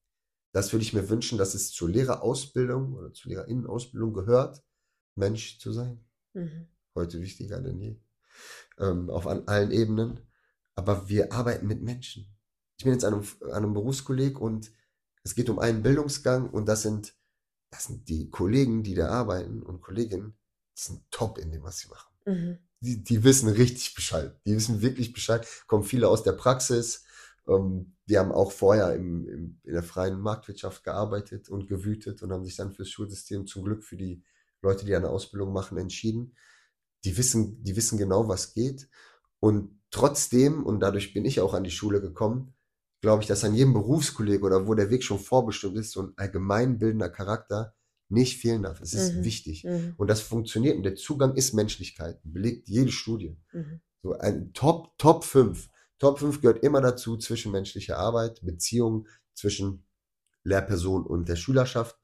Das würde ich mir wünschen, dass es zur Lehrerausbildung oder zur Lehrerinnenausbildung gehört, Mensch zu sein. Mhm. Heute wichtiger denn je. Ähm, auf an allen Ebenen. Aber wir arbeiten mit Menschen. Ich bin jetzt an einem, an einem Berufskolleg und es geht um einen Bildungsgang und das sind, das sind die Kollegen, die da arbeiten und Kolleginnen, die sind top in dem, was sie machen. Mhm. Die, die wissen richtig Bescheid. Die wissen wirklich Bescheid. Kommen viele aus der Praxis. Ähm, die haben auch vorher im, im, in der freien Marktwirtschaft gearbeitet und gewütet und haben sich dann fürs Schulsystem zum Glück für die Leute, die eine Ausbildung machen, entschieden. Die wissen, die wissen genau, was geht. Und trotzdem, und dadurch bin ich auch an die Schule gekommen, glaube ich, dass an jedem Berufskollege oder wo der Weg schon vorbestimmt ist, so ein allgemeinbildender Charakter nicht fehlen darf. Es ist Mhm. wichtig. Mhm. Und das funktioniert. Und der Zugang ist Menschlichkeit. Belegt jede Studie. Mhm. So ein Top, Top fünf. Top fünf gehört immer dazu, zwischenmenschliche Arbeit, Beziehungen zwischen Lehrperson und der Schülerschaft.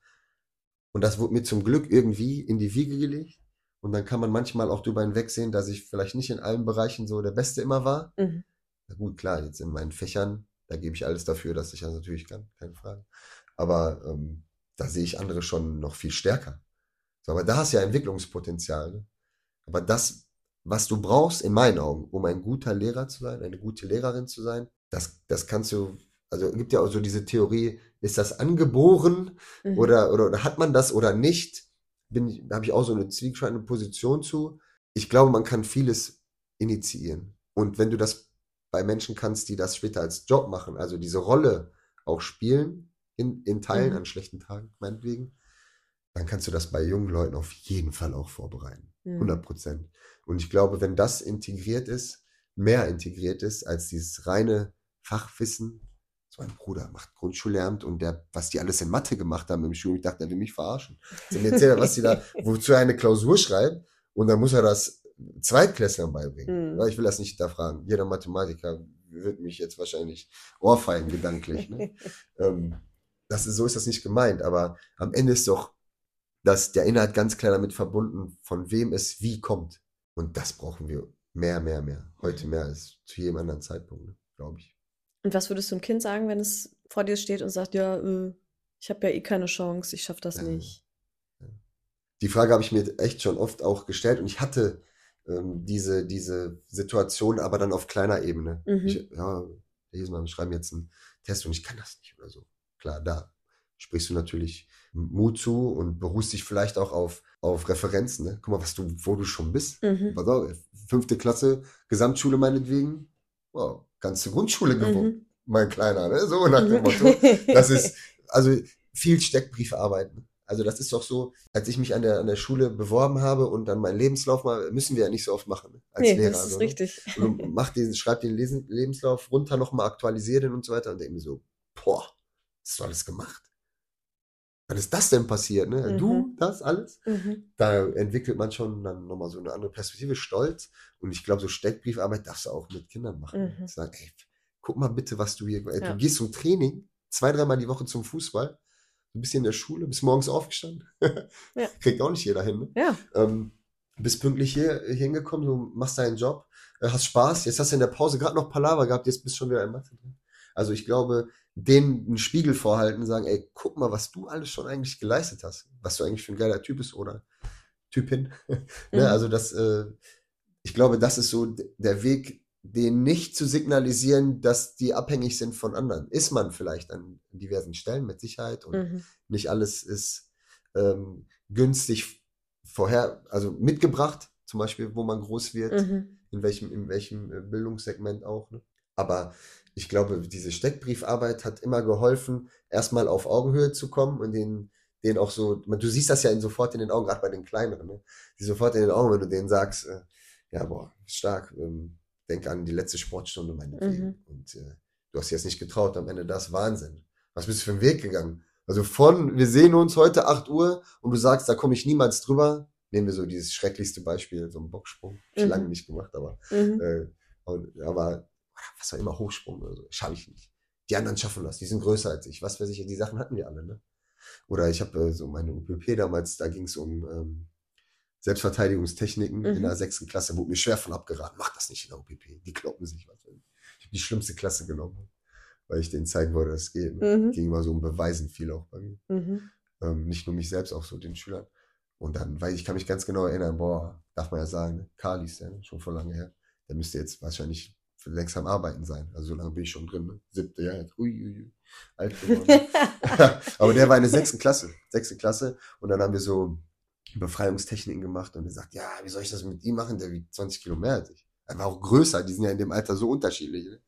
Und das wurde mir zum Glück irgendwie in die Wiege gelegt. Und dann kann man manchmal auch drüber hinwegsehen, dass ich vielleicht nicht in allen Bereichen so der Beste immer war. Mhm. Na gut, klar, jetzt in meinen Fächern, da gebe ich alles dafür, dass ich das natürlich kann, keine Frage. Aber ähm, da sehe ich andere schon noch viel stärker. So, aber da hast du ja Entwicklungspotenzial. Ne? Aber das, was du brauchst, in meinen Augen, um ein guter Lehrer zu sein, eine gute Lehrerin zu sein, das, das kannst du, also es gibt ja auch so diese Theorie, ist das angeboren Mhm. oder, oder, oder hat man das oder nicht? Bin ich, da habe ich auch so eine zwiegespaltene Position zu. Ich glaube, man kann vieles initiieren. Und wenn du das bei Menschen kannst, die das später als Job machen, also diese Rolle auch spielen, in, in Teilen Mhm. an schlechten Tagen, meinetwegen, dann kannst du das bei jungen Leuten auf jeden Fall auch vorbereiten. Mhm. hundert Prozent. Und ich glaube, wenn das integriert ist, mehr integriert ist als dieses reine Fachwissen, so ein Bruder macht Grundschullehramt und der, was die alles in Mathe gemacht haben im Studium, ich dachte, er will mich verarschen. Sie mir erzählt, was sie da, wozu er eine Klausur schreibt und dann muss er das Zweitklässlern beibringen. Mhm. Ich will das nicht hinterfragen. Jeder Mathematiker wird mich jetzt wahrscheinlich ohrfeigen, gedanklich. Ne? ähm, das ist, so ist das nicht gemeint, aber am Ende ist doch dass der Inhalt ganz klar damit verbunden, von wem es wie kommt. Und das brauchen wir mehr, mehr, mehr. Heute mehr als zu jedem anderen Zeitpunkt, ne? Glaube ich. Und was würdest du einem Kind sagen, wenn es vor dir steht und sagt, ja, äh, ich habe ja eh keine Chance, ich schaffe das Ja, nicht? ja. Die Frage habe ich mir echt schon oft auch gestellt und ich hatte ähm, diese, diese Situation, aber dann auf kleiner Ebene. Mhm. Ich, ja, jedes Mal, wir schreiben jetzt einen Test und ich kann das nicht oder so. Klar, da sprichst du natürlich Mut zu und beruhst dich vielleicht auch auf, auf Referenzen. Ne? Guck mal, was du, wo du schon bist. Mhm. Pass auf, fünfte Klasse, Gesamtschule meinetwegen. Wow, ganze Grundschule gewuppt, Mhm. mein Kleiner. Ne? So nach dem Motto. Das ist, also viel Steckbriefe arbeiten. Also das ist doch so, als ich mich an der, an der Schule beworben habe und dann meinen Lebenslauf mal, müssen wir ja nicht so oft machen, ne? Als Nee, Lehrer. das ist so, ne? richtig. Und du mach den, schreib den Lesen, Lebenslauf runter, nochmal aktualisiere den und so weiter und denke mir so, boah, hast du alles gemacht? Wann ist das denn passiert, ne? Du, Mhm. das alles? Mhm. Da entwickelt man schon dann nochmal so eine andere Perspektive, Stolz. Und ich glaube, so Steckbriefarbeit darfst du auch mit Kindern machen. Ne? Mhm. Sagen, ey, guck mal bitte, was du hier, ey, du Ja. gehst zum Training, zwei, dreimal die Woche zum Fußball Du bist hier in der Schule, bist morgens aufgestanden. Ja. Kriegt auch nicht jeder hin, ne? Ja. Ähm, bist pünktlich hier hingekommen, du machst deinen Job, äh, hast Spaß, jetzt hast du in der Pause gerade noch Palaver gehabt, jetzt bist du schon wieder in Mathe drin. Also ich glaube, denen einen Spiegel vorhalten und sagen, ey, guck mal, was du alles schon eigentlich geleistet hast, was du eigentlich für ein geiler Typ bist oder Typin. ne? Mhm. Also das, äh, ich glaube, das ist so d- der Weg, denen nicht zu signalisieren, dass die abhängig sind von anderen. Ist man vielleicht an diversen Stellen mit Sicherheit und Mhm. nicht alles ist ähm, günstig vorher, also mitgebracht, zum Beispiel, wo man groß wird, Mhm. in welchem, in welchem äh, Bildungssegment auch. Ne? Aber ich glaube, diese Steckbriefarbeit hat immer geholfen, erstmal auf Augenhöhe zu kommen und den, den auch so, man- du siehst das ja in, sofort in den Augen, gerade bei den Kleineren, ne? Die sofort in den Augen, wenn du denen sagst, äh, ja, boah, stark, ähm, denk an die letzte Sportstunde meinetwegen. Mhm. Und äh, du hast dir jetzt nicht getraut, am Ende das Wahnsinn. Was bist du für einen Weg gegangen? Also von, wir sehen uns heute acht Uhr und du sagst, da komme ich niemals drüber. Nehmen wir so dieses schrecklichste Beispiel, so einen Boxsprung. Hab ich Mhm. lange nicht gemacht, aber, Mhm. äh, und, aber was auch immer, Hochsprung oder so, schaffe ich nicht. Die anderen schaffen das, die sind größer als ich. Was weiß ich, die Sachen hatten wir alle, ne? Oder ich habe äh, so meine U P P damals, da ging es um ähm, Selbstverteidigungstechniken in der Mhm. sechsten Klasse, wurde mir schwer von abgeraten. Mach das nicht in der U P P, die kloppen sich was. Ich habe die schlimmste Klasse genommen, weil ich denen zeigen wollte, dass es geht. Ne? Mhm. Ging immer so um Beweisen viel auch bei mir. Mhm. Ähm, nicht nur mich selbst, auch so den Schülern. Und dann, weil ich kann mich ganz genau erinnern, boah, darf man ja sagen, ne? Kalis, ja, ne? Schon vor lange her. Der müsste jetzt wahrscheinlich für längst am Arbeiten sein. Also so lange bin ich schon drin. Ne? Siebte Jahr, jetzt, ui, ui, ui, alt geworden. Aber der war in der sechsten Klasse. Sechste Klasse. Und dann haben wir so Befreiungstechniken gemacht und er sagt, ja, wie soll ich das mit ihm machen? Der wiegt zwanzig Kilo mehr als ich. Er war auch größer, die sind ja in dem Alter so unterschiedlich. Ne?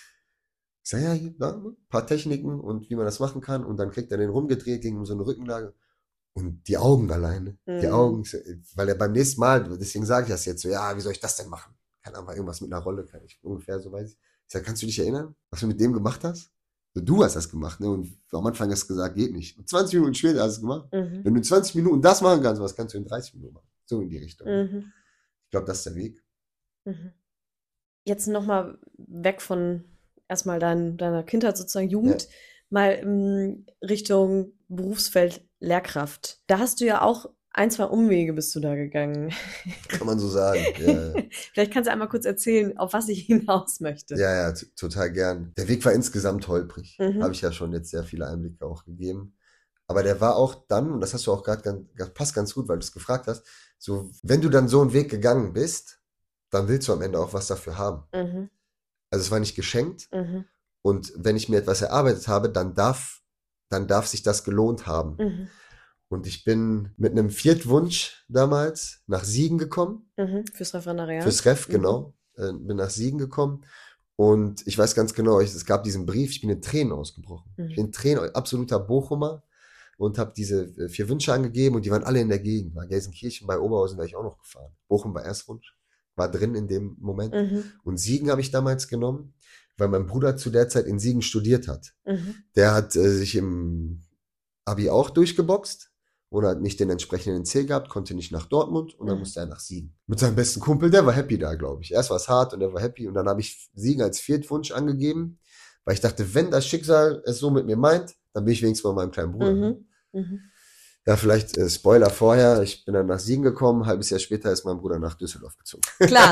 Ich sag, ja, hier, da, ein paar Techniken und wie man das machen kann. Und dann kriegt er den rumgedreht gegen so eine Rückenlage. Und die Augen alleine, die Mhm. Augen, weil er beim nächsten Mal, deswegen sage ich das jetzt so, ja, wie soll ich das denn machen? Keine Ahnung, irgendwas mit einer Rolle, kann ich ungefähr so weiß ich. Ich sage, kannst du dich erinnern, was du mit dem gemacht hast? So, du hast das gemacht, ne? Und am Anfang hast du gesagt, geht nicht. Und zwanzig Minuten später hast du es gemacht. Mhm. Wenn du in zwanzig Minuten das machen kannst, was kannst du in dreißig Minuten machen? So in die Richtung. Mhm. Ich glaube, das ist der Weg. Mhm. Jetzt nochmal weg von erstmal dein, deiner Kindheit, sozusagen Jugend, Ja. mal in Richtung Berufsfeld Lehrkraft. Da hast du ja auch ein, zwei Umwege bist du da gegangen. Kann man so sagen. Ja, ja. Vielleicht kannst du einmal kurz erzählen, auf was ich hinaus möchte. Ja, ja, t- total gern. Der Weg war insgesamt holprig. Mhm. Habe ich ja schon jetzt sehr viele Einblicke auch gegeben. Aber der war auch dann, und das hast du auch gerade ganz, das passt ganz gut, weil du es gefragt hast, so, wenn du dann so einen Weg gegangen bist, dann willst du am Ende auch was dafür haben. Mhm. Also es war nicht geschenkt. Mhm. Und wenn ich mir etwas erarbeitet habe, dann darf, dann darf sich das gelohnt haben. Mhm. Und ich bin mit einem Viertwunsch damals nach Siegen gekommen. Mhm. Fürs Referendariat. Fürs Ref, Mhm. genau. Äh, bin nach Siegen gekommen. Und ich weiß ganz genau, ich, es gab diesen Brief, ich bin in Tränen ausgebrochen. Mhm. Ich bin in Tränen, absoluter Bochumer. Und habe diese äh, vier Wünsche angegeben und die waren alle in der Gegend. Bei Gelsenkirchen, bei Oberhausen wäre ich auch noch gefahren. Bochum war Erstwunsch, war drin in dem Moment. Mhm. Und Siegen habe ich damals genommen, weil mein Bruder zu der Zeit in Siegen studiert hat. Mhm. Der hat äh, sich im Abi auch durchgeboxt und hat nicht den entsprechenden Ziel gehabt, konnte nicht nach Dortmund und dann Mhm. musste er nach Siegen. Mit seinem besten Kumpel, der war happy da, glaube ich. Erst war es hart und der war happy und dann habe ich Siegen als Viertwunsch angegeben, weil ich dachte, wenn das Schicksal es so mit mir meint, dann bin ich wenigstens bei meinem kleinen Bruder. Mhm. Mhm. Ja, vielleicht äh, Spoiler vorher, ich bin dann nach Siegen gekommen, ein halbes Jahr später ist mein Bruder nach Düsseldorf gezogen. Klar.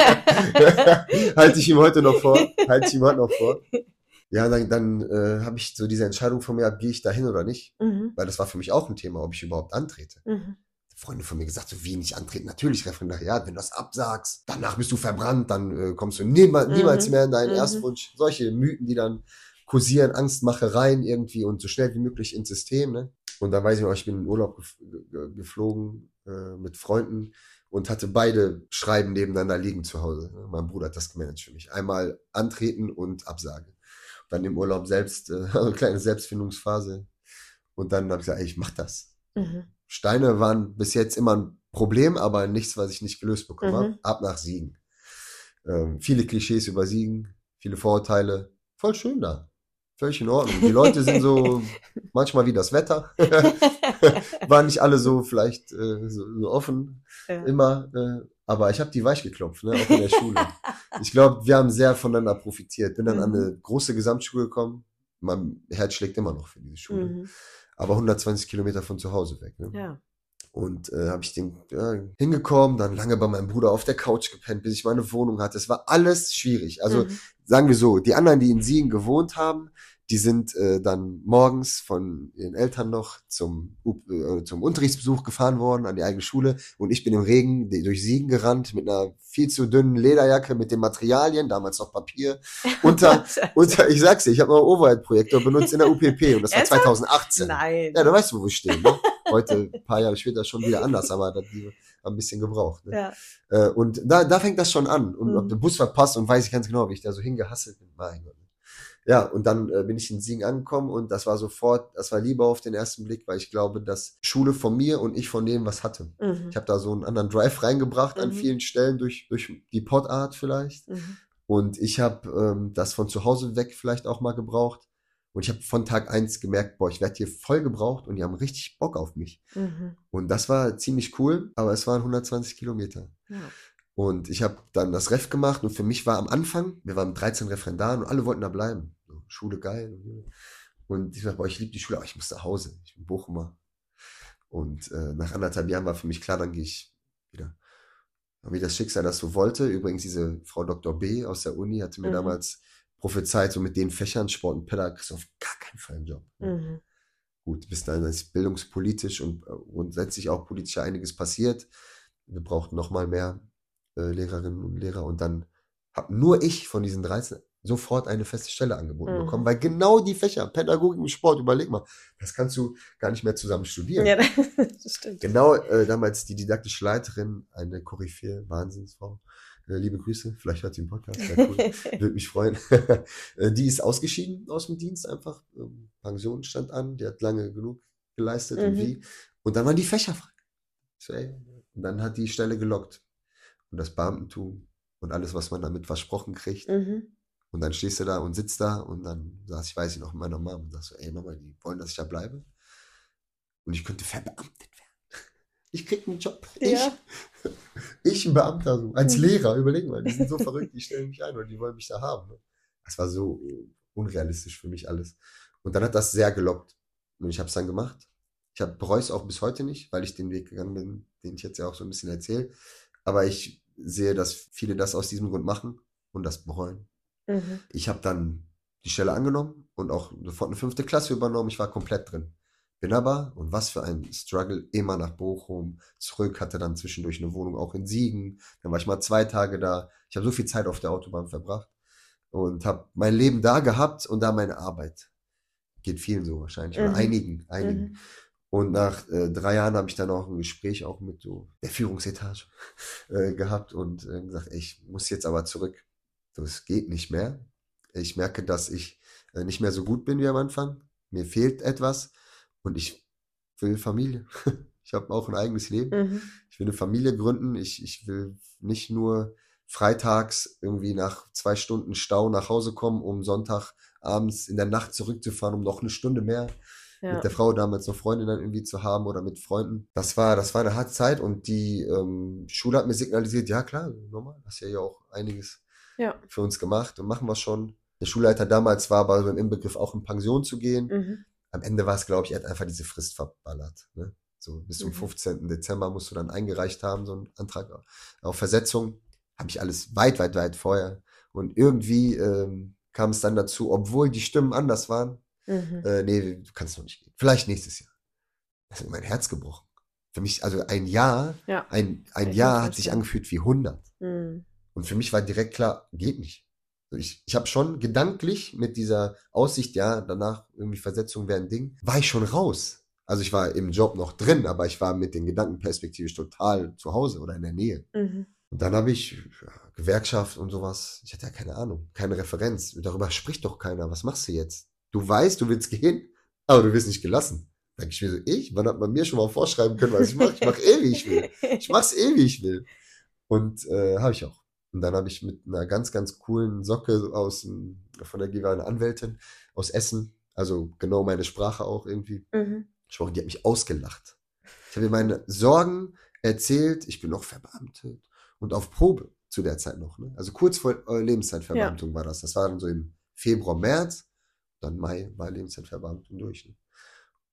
Halte ich ihm heute noch vor, halte ich ihm heute noch vor. Ja, dann, dann äh, habe ich so diese Entscheidung von mir gehabt, gehe ich da hin oder nicht? Mhm. Weil das war für mich auch ein Thema, ob ich überhaupt antrete. Mhm. Freunde von mir gesagt, so wie nicht antreten, natürlich Referendariat, wenn du das absagst, danach bist du verbrannt, dann äh, kommst du niemals, Mhm. niemals mehr in deinen Mhm. Erstwunsch. Solche Mythen, die dann kursieren, Angstmachereien irgendwie und so schnell wie möglich ins System. Ne? Und dann weiß ich noch, ich bin in den Urlaub gef ge geflogen äh, mit Freunden und hatte beide Schreiben nebeneinander liegen zu Hause. Mein Bruder hat das gemanagt für mich. Einmal antreten und Absage. Dann im Urlaub selbst, äh, also eine kleine Selbstfindungsphase. Und dann habe ich gesagt, ey, ich mach das. Mhm. Steine waren bis jetzt immer ein Problem, aber nichts, was ich nicht gelöst bekommen Mhm. habe. Ab nach Siegen. Ähm, viele Klischees über Siegen, viele Vorurteile. Voll schön da. Völlig in Ordnung. Die Leute sind so manchmal wie das Wetter. Waren nicht alle so vielleicht äh, so, so offen Ja. immer. Äh, aber ich habe die weich geklopft, ne? Auch in der Schule. Ich glaube, wir haben sehr voneinander profitiert. Bin dann an Mhm. eine große Gesamtschule gekommen. Mein Herz schlägt immer noch für diese Schule. Mhm. aber hundertzwanzig Kilometer von zu Hause weg. Ne? Ja. Und äh, habe ich den ja, hingekommen, dann lange bei meinem Bruder auf der Couch gepennt, bis ich meine Wohnung hatte. Es war alles schwierig. Also Mhm. sagen wir so, die anderen, die in Siegen gewohnt haben, die sind äh, dann morgens von ihren Eltern noch zum, äh, zum Unterrichtsbesuch gefahren worden an die eigene Schule. Und ich bin im Regen durch Siegen gerannt mit einer viel zu dünnen Lederjacke mit den Materialien, damals noch Papier. Unter, unter ich sag's dir, ich habe noch einen Overhead-Projektor benutzt in der U P P und das war Ernsthaft? zwanzig achtzehn. Nein. Ja, da weißt du, wo ich stehe. Ne? Heute, ein paar Jahre später, schon wieder anders, aber das die haben ein bisschen gebraucht. Ne? Ja. Äh, und da, da fängt das schon an. Und Mhm. ob der Bus verpasst und weiß ich ganz genau, wie ich da so hingehasselt bin. Mein Gott. Ja, und dann äh, bin ich in Siegen angekommen und das war sofort, das war Liebe auf den ersten Blick, weil ich glaube, dass Schule von mir und ich von denen was hatte. Mhm. Ich habe da so einen anderen Drive reingebracht an Mhm. vielen Stellen durch, durch die Podart vielleicht. Mhm. Und ich habe ähm, das von zu Hause weg vielleicht auch mal gebraucht. Und ich habe von Tag eins gemerkt, boah, ich werde hier voll gebraucht und die haben richtig Bock auf mich. Mhm. Und das war ziemlich cool, aber es waren hundertzwanzig Kilometer. Ja. Und ich habe dann das Ref gemacht und für mich war am Anfang, wir waren dreizehn Referendaren und alle wollten da bleiben. So, Schule geil. Und ich dachte, boah, ich liebe die Schule, aber ich muss nach Hause. Ich bin Bochumer. Und äh, nach anderthalb Jahren war für mich klar, dann gehe ich wieder. Aber wie das Schicksal das so wollte, übrigens diese Frau Doktor B. aus der Uni hatte mir Mhm. damals prophezeit, so mit den Fächern, Sport und Pädagogik, kriegst du auf gar keinen Fall einen Job. Mhm. Gut, bis dahin ist bildungspolitisch und äh, grundsätzlich auch politisch ja einiges passiert. Wir brauchten noch mal mehr äh, Lehrerinnen und Lehrer und dann habe nur ich von diesen dreizehn sofort eine feste Stelle angeboten Mhm. bekommen, weil genau die Fächer, Pädagogik und Sport, überleg mal, das kannst du gar nicht mehr zusammen studieren. Ja, das stimmt. Genau, äh, damals die didaktische Leiterin, eine Koryphäe, Wahnsinnsfrau, äh, liebe Grüße, vielleicht hört sie den Podcast, wäre cool, würde mich freuen. Äh, die ist ausgeschieden aus dem Dienst einfach, ähm, Pension stand an, die hat lange genug geleistet und Mhm. wie. Und dann waren die Fächer frei. So, ey. Und dann hat die Stelle gelockt. Und das Beamtentum und alles, was man damit versprochen kriegt. Mhm. Und dann stehst du da und sitzt da und dann saß ich, weiß ich noch, mit meiner Mama und sagst so, ey Mama, die wollen, dass ich da bleibe. Und ich könnte verbeamtet werden. Ich krieg einen Job. Ja. Ich, ich ein Beamter, so, als Mhm. Lehrer, überleg mal, die sind so verrückt, die stellen mich ein und die wollen mich da haben. Ne? Das war so unrealistisch für mich alles. Und dann hat das sehr gelockt. Und ich habe es dann gemacht. Ich habe bereue es auch bis heute nicht, weil ich den Weg gegangen bin, den ich jetzt ja auch so ein bisschen erzähle. Aber ich sehe, dass viele das aus diesem Grund machen und das bereuen. Mhm. Ich habe dann die Stelle angenommen und auch sofort eine fünfte Klasse übernommen. Ich war komplett drin. Bin aber, und was für ein Struggle, immer nach Bochum zurück, hatte dann zwischendurch eine Wohnung auch in Siegen. Dann war ich mal zwei Tage da. Ich habe so viel Zeit auf der Autobahn verbracht und habe mein Leben da gehabt und da meine Arbeit. Geht vielen so wahrscheinlich, oder Mhm. einigen, einigen. Mhm. Und nach äh, drei Jahren habe ich dann auch ein Gespräch auch mit so der Führungsetage äh, gehabt und äh, gesagt, ey, ich muss jetzt aber zurück. So, es geht nicht mehr. Ich merke, dass ich äh, nicht mehr so gut bin wie am Anfang. Mir fehlt etwas und ich will Familie. Ich habe auch ein eigenes Leben. Mhm. Ich will eine Familie gründen. Ich, ich will nicht nur freitags irgendwie nach zwei Stunden Stau nach Hause kommen, um Sonntag abends in der Nacht zurückzufahren, um noch eine Stunde mehr Ja. mit der Frau damals noch Freundinnen irgendwie zu haben oder mit Freunden. Das war, das war eine harte Zeit und die ähm, Schule hat mir signalisiert, ja klar, normal, hast ja ja auch einiges Ja. für uns gemacht und machen wir schon. Der Schulleiter damals war aber so im Inbegriff auch in Pension zu gehen. Mhm. Am Ende war es, glaube ich, er hat einfach diese Frist verballert. Ne? So bis zum Mhm. fünfzehnten Dezember musst du dann eingereicht haben, so einen Antrag auf Versetzung. Habe ich alles weit, weit, weit vorher. Und irgendwie ähm, kam es dann dazu, obwohl die Stimmen anders waren, Mhm. äh, nee, du kannst noch nicht gehen. Vielleicht nächstes Jahr. Das hat mir mein Herz gebrochen. Für mich, also ein Jahr, Ja. ein, ein Kann ich Jahr mir hat sich vorstellen. angefühlt wie hundert. Mhm. Und für mich war direkt klar, geht nicht. Also Ich, ich habe schon gedanklich mit dieser Aussicht, ja, danach irgendwie Versetzung wäre ein Ding, war ich schon raus. Also ich war im Job noch drin, aber ich war mit den Gedanken perspektivisch total zu Hause oder in der Nähe. Mhm. Und dann habe ich ja, Gewerkschaft und sowas. Ich hatte ja keine Ahnung, keine Referenz. Darüber spricht doch keiner. Was machst du jetzt? Du weißt, du willst gehen, aber du wirst nicht gelassen. Da denke ich mir so, ich? Wann hat man mir schon mal vorschreiben können, was ich mache? Ich mache eh, wie ich will. Ich mach's eh, wie ich will. Und äh, habe ich auch. Und dann habe ich mit einer ganz, ganz coolen Socke aus dem- von der jeweiligen Anwältin aus Essen, also genau meine Sprache auch irgendwie, Mhm. gesprochen, die hat mich ausgelacht. Ich habe ihr meine Sorgen erzählt, ich bin noch verbeamtet und auf Probe zu der Zeit noch. Ne? Also kurz vor äh, Lebenszeitverbeamtung war das. Das war dann so im Februar, März, dann Mai war Lebenszeitverbeamtung durch. Ne?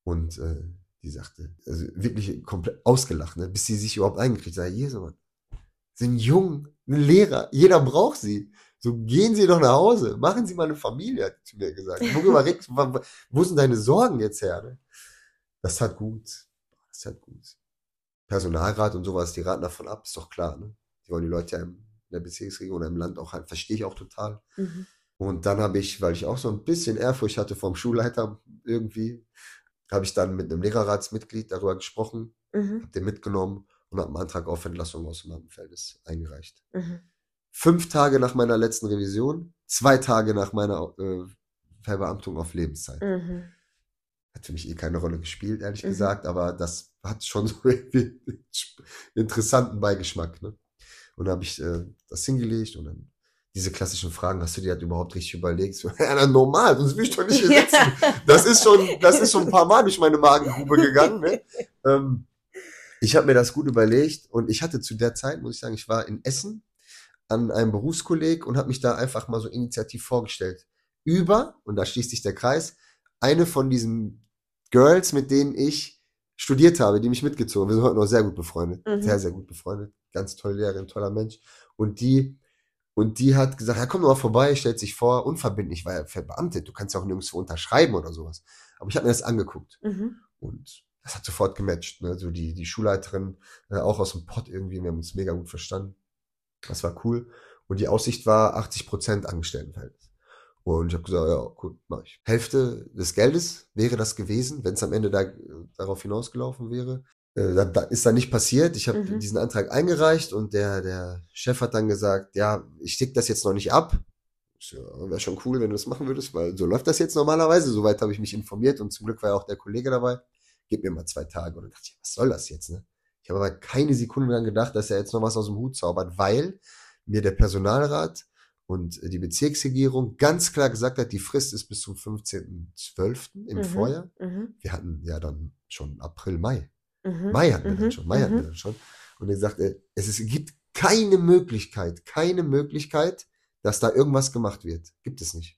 Und äh, die sagte, also wirklich komplett ausgelacht, ne? Bis sie sich überhaupt eingekriegt hat. Jesus, Mann, sind jung, ein Lehrer, jeder braucht sie. So, gehen Sie doch nach Hause, machen Sie mal eine Familie, hat sie zu mir gesagt. Worüber redest du? Wo wo sind deine Sorgen jetzt her? Ne? Das tat gut. Das tat gut. Personalrat und sowas, die raten davon ab, ist doch klar, ne? Die wollen die Leute ja in der Bezirksregierung oder im Land auch halt, verstehe ich auch total. Mhm. Und dann habe ich, weil ich auch so ein bisschen Ehrfurcht hatte vom Schulleiter irgendwie, habe ich dann mit einem Lehrerratsmitglied darüber gesprochen, Mhm. habe den mitgenommen und habe einen Antrag auf Entlassung aus dem Amtenfeldes eingereicht. Mhm. Fünf Tage nach meiner letzten Revision, zwei Tage nach meiner äh, Verbeamtung auf Lebenszeit. Mhm. Hat für mich eh keine Rolle gespielt, ehrlich Mhm. gesagt, aber das hat schon so irgendwie einen interessanten Beigeschmack. Ne? Und dann habe ich äh, das hingelegt und dann diese klassischen Fragen, hast du dir halt überhaupt richtig überlegt? So, ja, na, normal, sonst will ich doch nicht hier sitzen. Das ist schon, das ist schon ein paar Mal durch meine Magengrube gegangen. Ne? Ähm, ich habe mir das gut überlegt und ich hatte zu der Zeit, muss ich sagen, ich war in Essen an einem Berufskolleg und habe mich da einfach mal so initiativ vorgestellt. Über, und da schließt sich der Kreis, eine von diesen Girls, mit denen ich studiert habe, die mich mitgezogen. Wir sind heute noch sehr gut befreundet. Mhm. Sehr, sehr gut befreundet. Ganz tolle Lehrerin, toller Mensch. Und die, und die hat gesagt, ja, komm doch mal vorbei, stellt sich vor, unverbindlich, weil er verbeamtet. Du kannst ja auch nirgendwo unterschreiben oder sowas. Aber ich habe mir das angeguckt. Mhm. Und das hat sofort gematcht. Ne? So die, die Schulleiterin, äh, auch aus dem Pott irgendwie, wir haben uns mega gut verstanden. Das war cool. Und die Aussicht war achtzig Prozent Angestelltenverhältnis. Und ich habe gesagt, ja, gut, mach ich. Hälfte des Geldes wäre das gewesen, wenn es am Ende da, darauf hinausgelaufen wäre. Äh, da, da ist dann nicht passiert. Ich habe Mhm. diesen Antrag eingereicht und der, der Chef hat dann gesagt, ja, ich stick das jetzt noch nicht ab. Ja, wäre schon cool, wenn du das machen würdest, weil so läuft das jetzt normalerweise. Soweit habe ich mich informiert und zum Glück war ja auch der Kollege dabei. Gib mir mal zwei Tage. Und dann dachte ich, was soll das jetzt, ne? Ich habe aber keine Sekunde dran gedacht, dass er jetzt noch was aus dem Hut zaubert, weil mir der Personalrat und die Bezirksregierung ganz klar gesagt hat, die Frist ist bis zum fünfzehnten zwölften im Mhm. Vorjahr. Mhm. Wir hatten ja dann schon April, Mai. Mhm. Mai hatten wir Mhm. dann schon, Mai hatten wir Mhm. dann schon. Und er sagte, es ist, gibt keine Möglichkeit, keine Möglichkeit, dass da irgendwas gemacht wird. Gibt es nicht.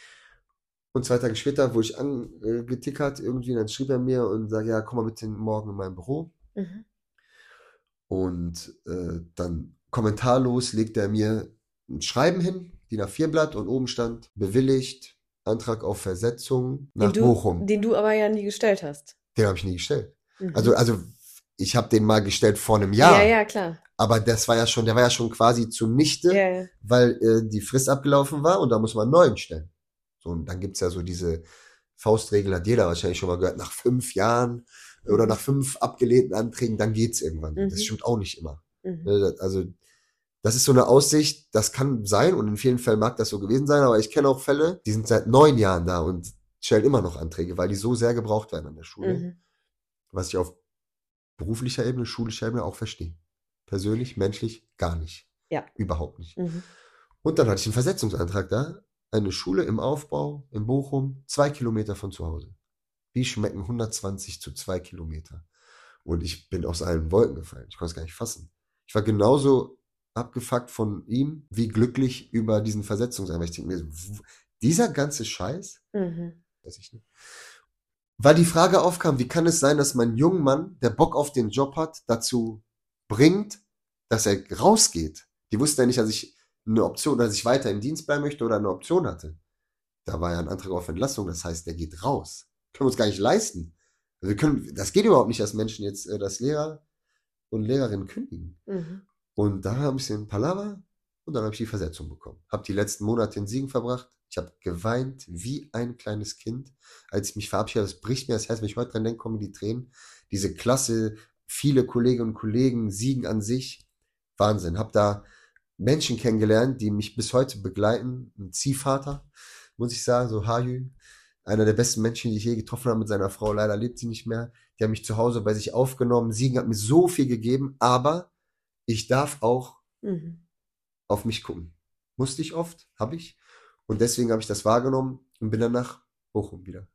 Und zwei Tage später wurde ich angetickert irgendwie, dann schrieb er mir und sagte, ja, komm mal bitte morgen in mein Büro. Mhm. Und äh, dann kommentarlos legte er mir ein Schreiben hin, D I N A vier Blatt, und oben stand, bewilligt, Antrag auf Versetzung nach Den du, Bochum. den du aber ja nie gestellt hast. Den habe ich nie gestellt. Mhm. Also, also ich habe den mal gestellt vor einem Jahr. Ja, ja, klar. Aber das war ja schon, der war ja schon quasi zunichte, Ja, ja. weil äh, die Frist abgelaufen war und da muss man einen neuen stellen. So, und dann gibt's ja so diese Faustregel, hat jeder wahrscheinlich schon mal gehört, nach fünf Jahren oder Mhm. nach fünf abgelehnten Anträgen, dann geht's irgendwann. Mhm. Das stimmt auch nicht immer. Mhm. Ne, Also das ist so eine Aussicht, das kann sein und in vielen Fällen mag das so gewesen sein, aber ich kenne auch Fälle, die sind seit neun Jahren da und stellen immer noch Anträge, weil die so sehr gebraucht werden an der Schule, Mhm. was ich auf beruflicher Ebene, schulischer Ebene auch verstehe. Persönlich, menschlich gar nicht. Ja. Überhaupt nicht. Mhm. Und dann hatte ich einen Versetzungsantrag da, eine Schule im Aufbau in Bochum, zwei Kilometer von zu Hause. Wie schmecken hundertzwanzig zu zwei Kilometer? Und ich bin aus allen Wolken gefallen. Ich konnte es gar nicht fassen. Ich war genauso abgefuckt von ihm, wie glücklich über diesen Versetzungsantrag. Ich denke mir so, dieser ganze Scheiß, Mhm. weiß ich nicht. Weil die Frage aufkam, wie kann es sein, dass man einen jungen Mann, der Bock auf den Job hat, dazu bringt, dass er rausgeht. Die wussten ja nicht, dass ich eine Option, dass ich weiter im Dienst bleiben möchte oder eine Option hatte. Da war ja ein Antrag auf Entlassung, das heißt, der geht raus. Können wir uns gar nicht leisten. Also wir können, das geht überhaupt nicht, dass Menschen jetzt, äh, dass Lehrer und Lehrerinnen kündigen. Mhm. Und da habe ich den Palaver und dann habe ich die Versetzung bekommen. Habe die letzten Monate in Siegen verbracht. Ich habe geweint wie ein kleines Kind, als ich mich verabschiede. Das bricht mir das Herz, wenn ich heute dran denke, kommen die Tränen. Diese Klasse, viele Kolleginnen und Kollegen, Siegen an sich, Wahnsinn. Habe da Menschen kennengelernt, die mich bis heute begleiten. Ein Ziehvater, muss ich sagen, so Hajü, einer der besten Menschen, die ich je getroffen habe mit seiner Frau. Leider lebt sie nicht mehr. Die haben mich zu Hause bei sich aufgenommen. Siegen hat mir so viel gegeben, aber ich darf auch Mhm. auf mich gucken. Musste ich oft, habe ich. Und deswegen habe ich das wahrgenommen und bin dann nach Bochum wieder.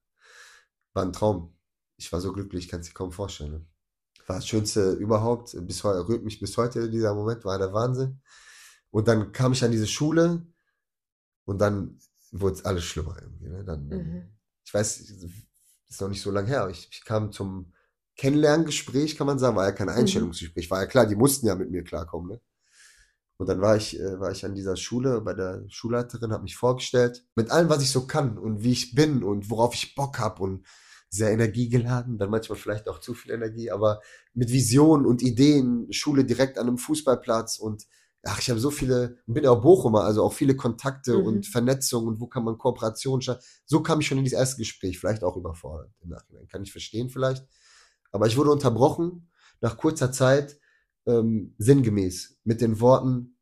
War ein Traum. Ich war so glücklich, kann es dir kaum vorstellen. Ne? War das Schönste überhaupt. Bis heute, rührt mich bis heute, dieser Moment, war der Wahnsinn. Und dann kam ich an diese Schule und dann wurde alles schlimmer irgendwie. Ne? Dann, Mhm. ich weiß, ist noch nicht so lange her. Ich, ich kam zum Kennenlerngespräch, kann man sagen, war ja kein Einstellungsgespräch. War ja klar, die mussten ja mit mir klarkommen, ne? Und dann war ich, äh, war ich an dieser Schule bei der Schulleiterin, habe mich vorgestellt, mit allem, was ich so kann und wie ich bin und worauf ich Bock habe und sehr energiegeladen, dann manchmal vielleicht auch zu viel Energie, aber mit Visionen und Ideen, Schule direkt an einem Fußballplatz und ach, ich habe so viele, bin ja auch Bochumer, also auch viele Kontakte Mhm. und Vernetzung und wo kann man Kooperation schaffen. So kam ich schon in dieses erste Gespräch, vielleicht auch überfordert im Nachhinein, kann ich verstehen vielleicht. Aber ich wurde unterbrochen nach kurzer Zeit, ähm, sinngemäß mit den Worten,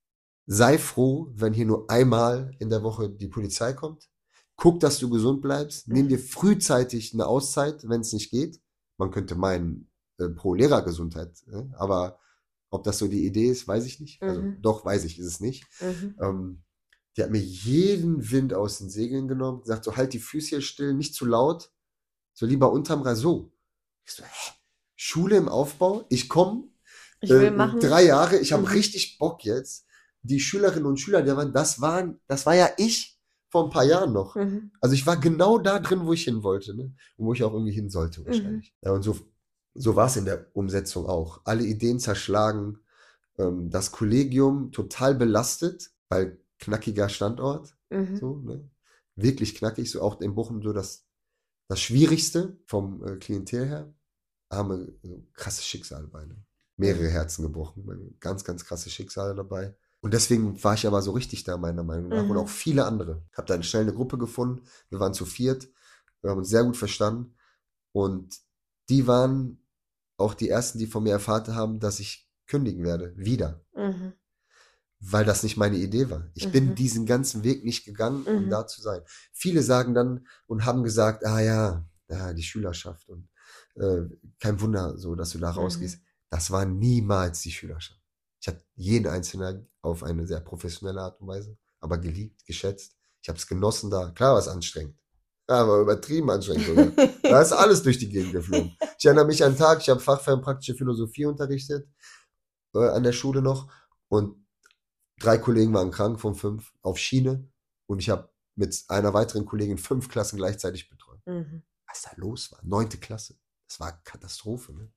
sei froh, wenn hier nur einmal in der Woche die Polizei kommt. Guck, dass du gesund bleibst. Nimm dir frühzeitig eine Auszeit, wenn es nicht geht. Man könnte meinen, äh, pro Lehrergesundheit. Ne? Aber ob das so die Idee ist, weiß ich nicht. Also Mhm. doch, weiß ich, ist es nicht. Mhm. Ähm, die hat mir jeden Wind aus den Segeln genommen. Gesagt, so halt die Füße hier still, nicht zu laut. So lieber unterm Raso. Ich so, hä? Schule im Aufbau? Ich komme Ich will äh, machen. drei Jahre, ich habe Mhm. richtig Bock jetzt. Die Schülerinnen und Schüler, die waren, das waren, das war ja ich vor ein paar Jahren noch. Mhm. Also ich war genau da drin, wo ich hin wollte, ne? Und wo ich auch irgendwie hin sollte wahrscheinlich. Ja, und so, so war es in der Umsetzung auch. Alle Ideen zerschlagen, ähm, das Kollegium total belastet, weil knackiger Standort, Mhm. so, ne? Wirklich knackig, so auch in Bochum so das, das Schwierigste vom äh, Klientel her. Arme, so krasse Schicksale bei, ne? Mehrere Herzen gebrochen, ganz, ganz krasse Schicksale dabei. Und deswegen war ich aber so richtig da, meiner Meinung nach. Mhm. Und auch viele andere. Hab dann schnell eine Gruppe gefunden. Wir waren zu viert. Wir haben uns sehr gut verstanden. Und die waren auch die ersten, die von mir erfahren haben, dass ich kündigen werde. Wieder. Mhm. Weil das nicht meine Idee war. Ich Mhm. bin diesen ganzen Weg nicht gegangen, um Mhm. da zu sein. Viele sagen dann und haben gesagt, ah ja, ja die Schülerschaft und äh, kein Wunder, so dass du da rausgehst. Mhm. Das war niemals die Schülerschaft. Ich habe jeden Einzelnen auf eine sehr professionelle Art und Weise, aber geliebt, geschätzt. Ich habe es genossen da. Klar war es anstrengend. Ja, aber übertrieben anstrengend sogar. Da ist alles durch die Gegend geflogen. Ich erinnere mich an einen Tag, ich habe Fachfern praktische Philosophie unterrichtet, äh, an der Schule noch. Und drei Kollegen waren krank von fünf auf Schiene. Und ich habe mit einer weiteren Kollegin fünf Klassen gleichzeitig betreut. Mhm. Was da los war. Neunte Klasse. Das war Katastrophe. Ne?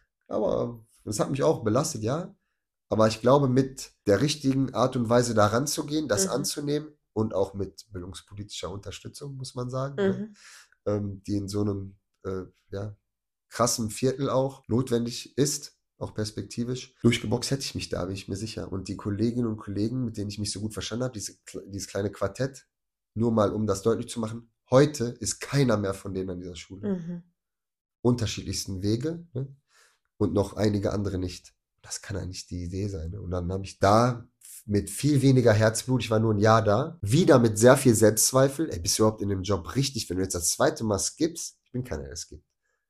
Aber das hat mich auch belastet, ja. Aber ich glaube, mit der richtigen Art und Weise da ranzugehen, das Mhm. anzunehmen und auch mit bildungspolitischer Unterstützung, muss man sagen, ne? Mhm. ähm, die in so einem äh, ja, krassen Viertel auch notwendig ist, auch perspektivisch. Durchgeboxt hätte ich mich da, bin ich mir sicher. Und die Kolleginnen und Kollegen, mit denen ich mich so gut verstanden habe, diese, dieses kleine Quartett, nur mal um das deutlich zu machen, heute ist keiner mehr von denen an dieser Schule. Mhm. Unterschiedlichsten Wege, ne? Und noch einige andere nicht. Das kann eigentlich die Idee sein. Ne? Und dann habe ich da mit viel weniger Herzblut, ich war nur ein Jahr da, wieder mit sehr viel Selbstzweifel, ey, bist du überhaupt in dem Job richtig, wenn du jetzt das zweite Mal skippst? Ich bin keiner, der skippt.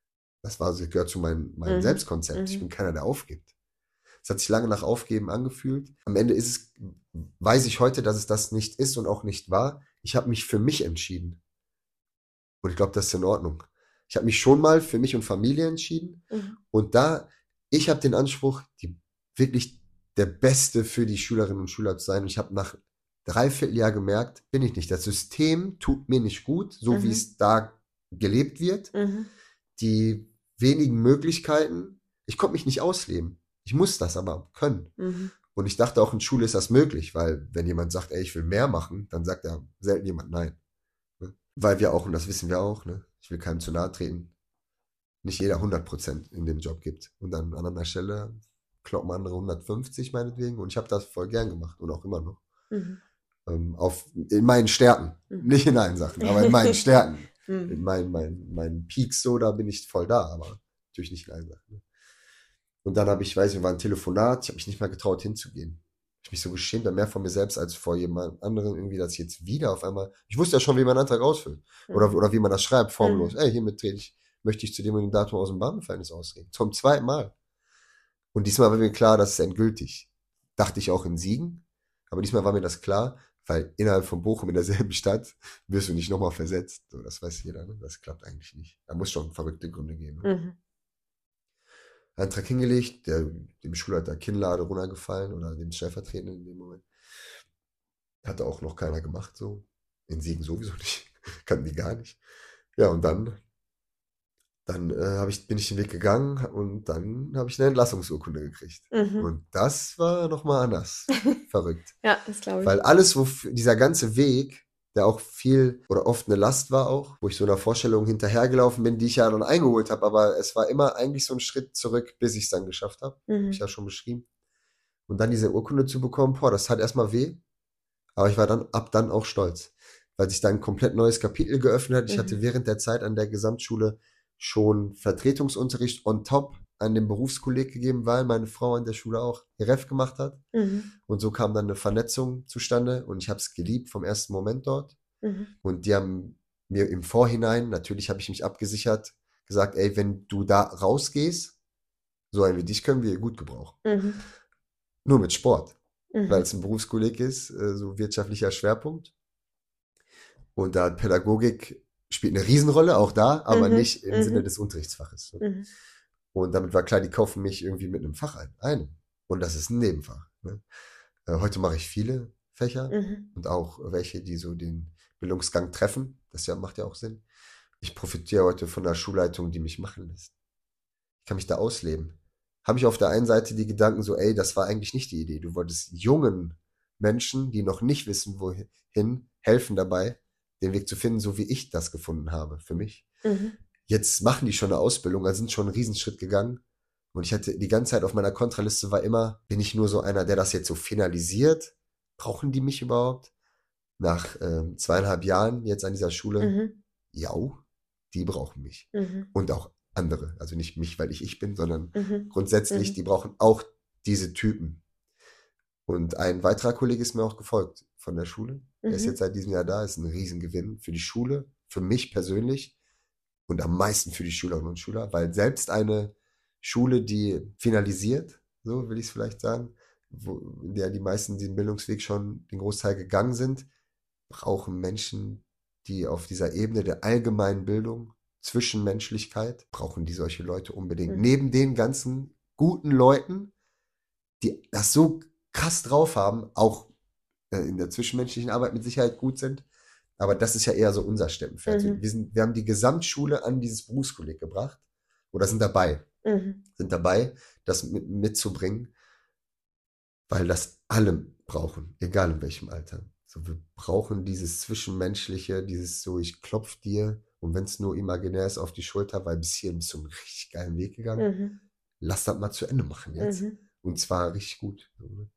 Das war, das gehört zu meinem, meinem Mhm. Selbstkonzept. Mhm. Ich bin keiner, der aufgibt. Es hat sich lange nach Aufgeben angefühlt. Am Ende ist es, weiß ich heute, dass es das nicht ist und auch nicht war. Ich habe mich für mich entschieden. Und ich glaube, das ist in Ordnung. Ich habe mich schon mal für mich und Familie entschieden. Mhm. Und da, ich habe den Anspruch, die, wirklich der Beste für die Schülerinnen und Schüler zu sein. Und ich habe nach dreiviertel Jahr gemerkt, bin ich nicht. Das System tut mir nicht gut, so Mhm. wie es da gelebt wird. Mhm. Die wenigen Möglichkeiten, ich konnte mich nicht ausleben. Ich muss das aber können. Mhm. Und ich dachte auch in Schule ist das möglich, weil wenn jemand sagt, ey, ich will mehr machen, dann sagt ja selten jemand nein. Ne? Weil wir auch, und das wissen wir auch, ne? Ich will keinem zu nahe treten, nicht jeder hundert Prozent in dem Job gibt. Und dann an einer Stelle kloppen andere hundertfünfzig meinetwegen. Und ich habe das voll gern gemacht und auch immer noch. Mhm. Ähm, auf, in meinen Stärken. Mhm. Nicht in allen Sachen, aber in meinen Stärken. Mhm. In meinen, meinen, meinen Peaks so, da bin ich voll da, aber natürlich nicht in allen Sachen. Ne? Und dann habe ich, weiß ich, war ein Telefonat, ich habe mich nicht mehr getraut hinzugehen. Ich mich so geschämt, mehr von mir selbst als vor jemand anderem irgendwie, dass ich jetzt wieder auf einmal, ich wusste ja schon, wie man einen Antrag ausfüllt. Oder, Mhm. oder wie man das schreibt, formlos. Mhm. Ey, hiermit trete ich, möchte ich zu dem und dem Datum aus dem Beamtenverhältnis austreten. Zum zweiten Mal. Und diesmal war mir klar, das ist endgültig. Dachte ich auch in Siegen. Aber diesmal war mir das klar, weil innerhalb von Bochum in derselben Stadt wirst du nicht nochmal versetzt. So, das weiß jeder, ne? Das klappt eigentlich nicht. Da muss schon verrückte Gründe geben. Ne? Mhm. Antrag hingelegt, der, dem Schulleiter Kinnlade runtergefallen oder dem Stellvertretenden in dem Moment. Hatte auch noch keiner gemacht, so. In Siegen sowieso nicht. Kannten die gar nicht. Ja, und dann dann äh, hab ich, bin ich den Weg gegangen und dann habe ich eine Entlassungsurkunde gekriegt. Mhm. Und das war nochmal anders. Verrückt. Ja, das glaube ich. Weil alles, wo dieser ganze Weg, der auch viel oder oft eine Last war auch, wo ich so einer Vorstellung hinterhergelaufen bin, die ich ja dann eingeholt habe, aber es war immer eigentlich so ein Schritt zurück, bis ich es dann geschafft habe. Mhm. Habe ich ja schon beschrieben. Und dann diese Urkunde zu bekommen, boah, das hat erstmal weh, aber ich war dann ab dann auch stolz, weil sich dann ein komplett neues Kapitel geöffnet hat. Ich Mhm. hatte während der Zeit an der Gesamtschule schon Vertretungsunterricht on top an den Berufskolleg gegeben, weil meine Frau an der Schule auch E R E F gemacht hat. Mhm. Und so kam dann eine Vernetzung zustande und ich habe es geliebt vom ersten Moment dort. Mhm. Und die haben mir im Vorhinein, natürlich habe ich mich abgesichert, gesagt, ey, wenn du da rausgehst, so einen wie dich können wir gut gebrauchen. Mhm. Nur mit Sport, Mhm. weil es ein Berufskolleg ist, äh, so wirtschaftlicher Schwerpunkt. Und da Pädagogik spielt eine Riesenrolle, auch da, aber Mhm. nicht im Mhm. Sinne des Unterrichtsfaches. Mhm. Und damit war klar, die kaufen mich irgendwie mit einem Fach ein. Einem. Und das ist ein Nebenfach. Ne? Äh, heute mache ich viele Fächer Mhm. und auch welche, die so den Bildungsgang treffen. Das ja, macht ja auch Sinn. Ich profitiere heute von der Schulleitung, die mich machen lässt. Ich kann mich da ausleben. Habe ich auf der einen Seite die Gedanken so, ey, das war eigentlich nicht die Idee. Du wolltest jungen Menschen, die noch nicht wissen, wohin, helfen dabei, den Weg zu finden, so wie ich das gefunden habe für mich. Mhm. Jetzt machen die schon eine Ausbildung, also sind schon einen Riesenschritt gegangen. Und ich hatte die ganze Zeit auf meiner Kontraliste war immer, bin ich nur so einer, der das jetzt so finalisiert? Brauchen die mich überhaupt? Nach ähm, zweieinhalb Jahren jetzt an dieser Schule, Mhm. ja, die brauchen mich. Mhm. Und auch andere. Also nicht mich, weil ich ich bin, sondern Mhm. grundsätzlich, Mhm. die brauchen auch diese Typen. Und ein weiterer Kollege ist mir auch gefolgt von der Schule. Der ist Mhm. jetzt seit diesem Jahr da, ist ein Riesengewinn für die Schule, für mich persönlich und am meisten für die Schülerinnen und Schüler, weil selbst eine Schule, die finalisiert, so will ich es vielleicht sagen, wo, in der die meisten den Bildungsweg schon den Großteil gegangen sind, brauchen Menschen, die auf dieser Ebene der allgemeinen Bildung, Zwischenmenschlichkeit, brauchen die solche Leute unbedingt. Mhm. Neben den ganzen guten Leuten, die das so krass drauf haben, auch äh, in der zwischenmenschlichen Arbeit mit Sicherheit gut sind. Aber das ist ja eher so unser Steppenpferd. Mhm. Wir, sind, wir haben die Gesamtschule an dieses Berufskolleg gebracht oder sind dabei, Mhm. sind dabei, das mit, mitzubringen, weil das alle brauchen, egal in welchem Alter. So, wir brauchen dieses Zwischenmenschliche, dieses so, ich klopf dir und wenn es nur imaginär ist, auf die Schulter, weil bis hierhin bist du einen richtig geilen Weg gegangen. Mhm. Lass das mal zu Ende machen jetzt. Mhm. Und zwar richtig gut.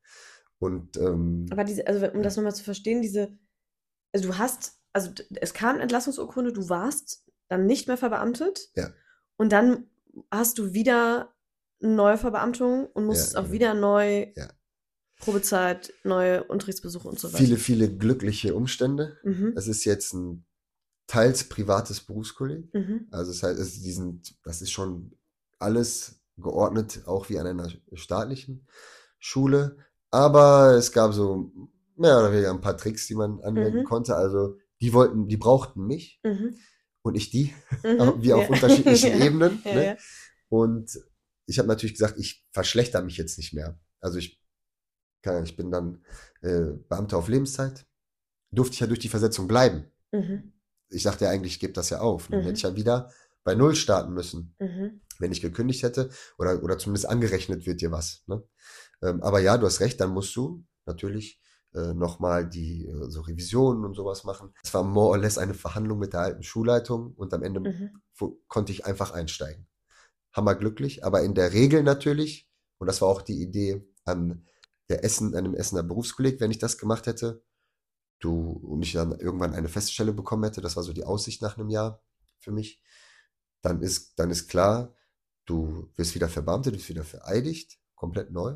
Und ähm, Aber diese, also um ja. das nochmal zu verstehen, diese, also du hast, also d- es kam Entlassungsurkunde, du warst dann nicht mehr verbeamtet Ja. und dann hast du wieder eine neue Verbeamtung und musstest Ja, auch genau. wieder neu Ja. Probezeit, neue Unterrichtsbesuche und so weiter. Viele, viele glückliche Umstände. Mhm. Es ist jetzt ein teils privates Berufskolleg. Mhm. Also es heißt, es, die sind, das ist schon alles geordnet, auch wie an einer staatlichen Schule. Aber es gab so mehr oder weniger ein paar Tricks, die man anwenden Mhm. konnte. Also die wollten, die brauchten mich Mhm. und ich die, Mhm. wie auf Ja. unterschiedlichen Ja. Ebenen. Ja, Ne? ja. Und ich habe natürlich gesagt, ich verschlechter mich jetzt nicht mehr. Also ich, kann, ich bin dann äh, Beamter auf Lebenszeit. Durfte ich ja durch die Versetzung bleiben. Mhm. Ich dachte ja eigentlich, ich gebe das ja auf. Dann Mhm. hätte ich ja wieder bei Null starten müssen, Mhm. wenn ich gekündigt hätte. Oder, oder zumindest angerechnet wird dir was. Ne? Ähm, aber ja, du hast recht, dann musst du natürlich äh, nochmal die äh, so Revisionen und sowas machen. Es war more or less eine Verhandlung mit der alten Schulleitung und am Ende Mhm. wo, konnte ich einfach einsteigen. Hammerglücklich, aber in der Regel natürlich, und das war auch die Idee an der Essen, an dem Essener Berufskolleg, wenn ich das gemacht hätte, du und ich dann irgendwann eine Feststelle bekommen hätte, das war so die Aussicht nach einem Jahr für mich, dann ist, dann ist klar, du wirst wieder verbeamtet, du wirst wieder vereidigt, komplett neu.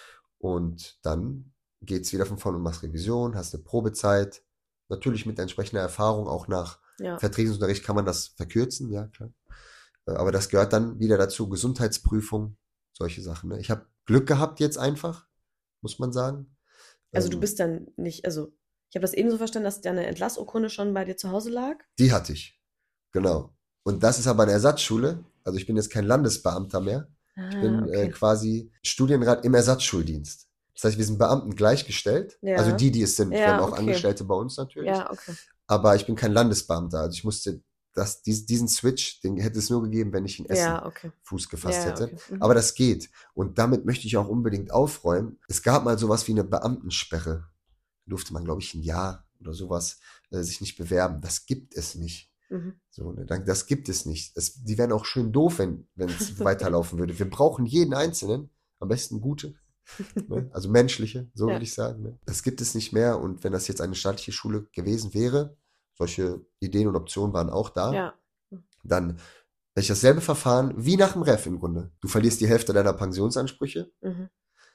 Und dann geht's wieder von vorne und machst Revision, hast eine Probezeit, natürlich mit entsprechender Erfahrung, auch nach Ja. Vertretungsunterricht kann man das verkürzen, ja klar. Äh, Aber das gehört dann wieder dazu, Gesundheitsprüfung, solche Sachen. Ne? Ich habe Glück gehabt jetzt einfach, muss man sagen. Also du Ähm, bist dann nicht, also ich habe das eben so verstanden, dass deine Entlassurkunde schon bei dir zu Hause lag. Die hatte ich, genau. Und das ist aber eine Ersatzschule, also ich bin jetzt kein Landesbeamter mehr. Ich Ah, bin äh, okay. quasi Studienrat im Ersatzschuldienst. Das heißt, wir sind Beamten gleichgestellt. Ja. Also die, die es sind. Wir Ja, haben auch okay. Angestellte bei uns natürlich. Ja, okay. Aber ich bin kein Landesbeamter. Also ich musste dass dies, diesen Switch, den hätte es nur gegeben, wenn ich in Essen Ja, okay. Fuß gefasst Ja, hätte. okay. Mhm. Aber das geht. Und damit möchte ich auch unbedingt aufräumen. Es gab mal sowas wie eine Beamtensperre. Da durfte man, glaube ich, ein Jahr oder sowas äh, sich nicht bewerben. Das gibt es nicht. Mhm. So, ne, dann- das gibt es nicht. Es, die wären auch schön doof, wenn wenn es weiterlaufen würde. Wir brauchen jeden Einzelnen, am besten gute, ne? Also menschliche, so Ja. würde ich sagen. Ne? Das gibt es nicht mehr. Und wenn das jetzt eine staatliche Schule gewesen wäre, solche Ideen und Optionen waren auch da, Ja. dann wäre ich dasselbe Verfahren wie nach dem Ref im Grunde. Du verlierst die Hälfte deiner Pensionsansprüche. Mhm.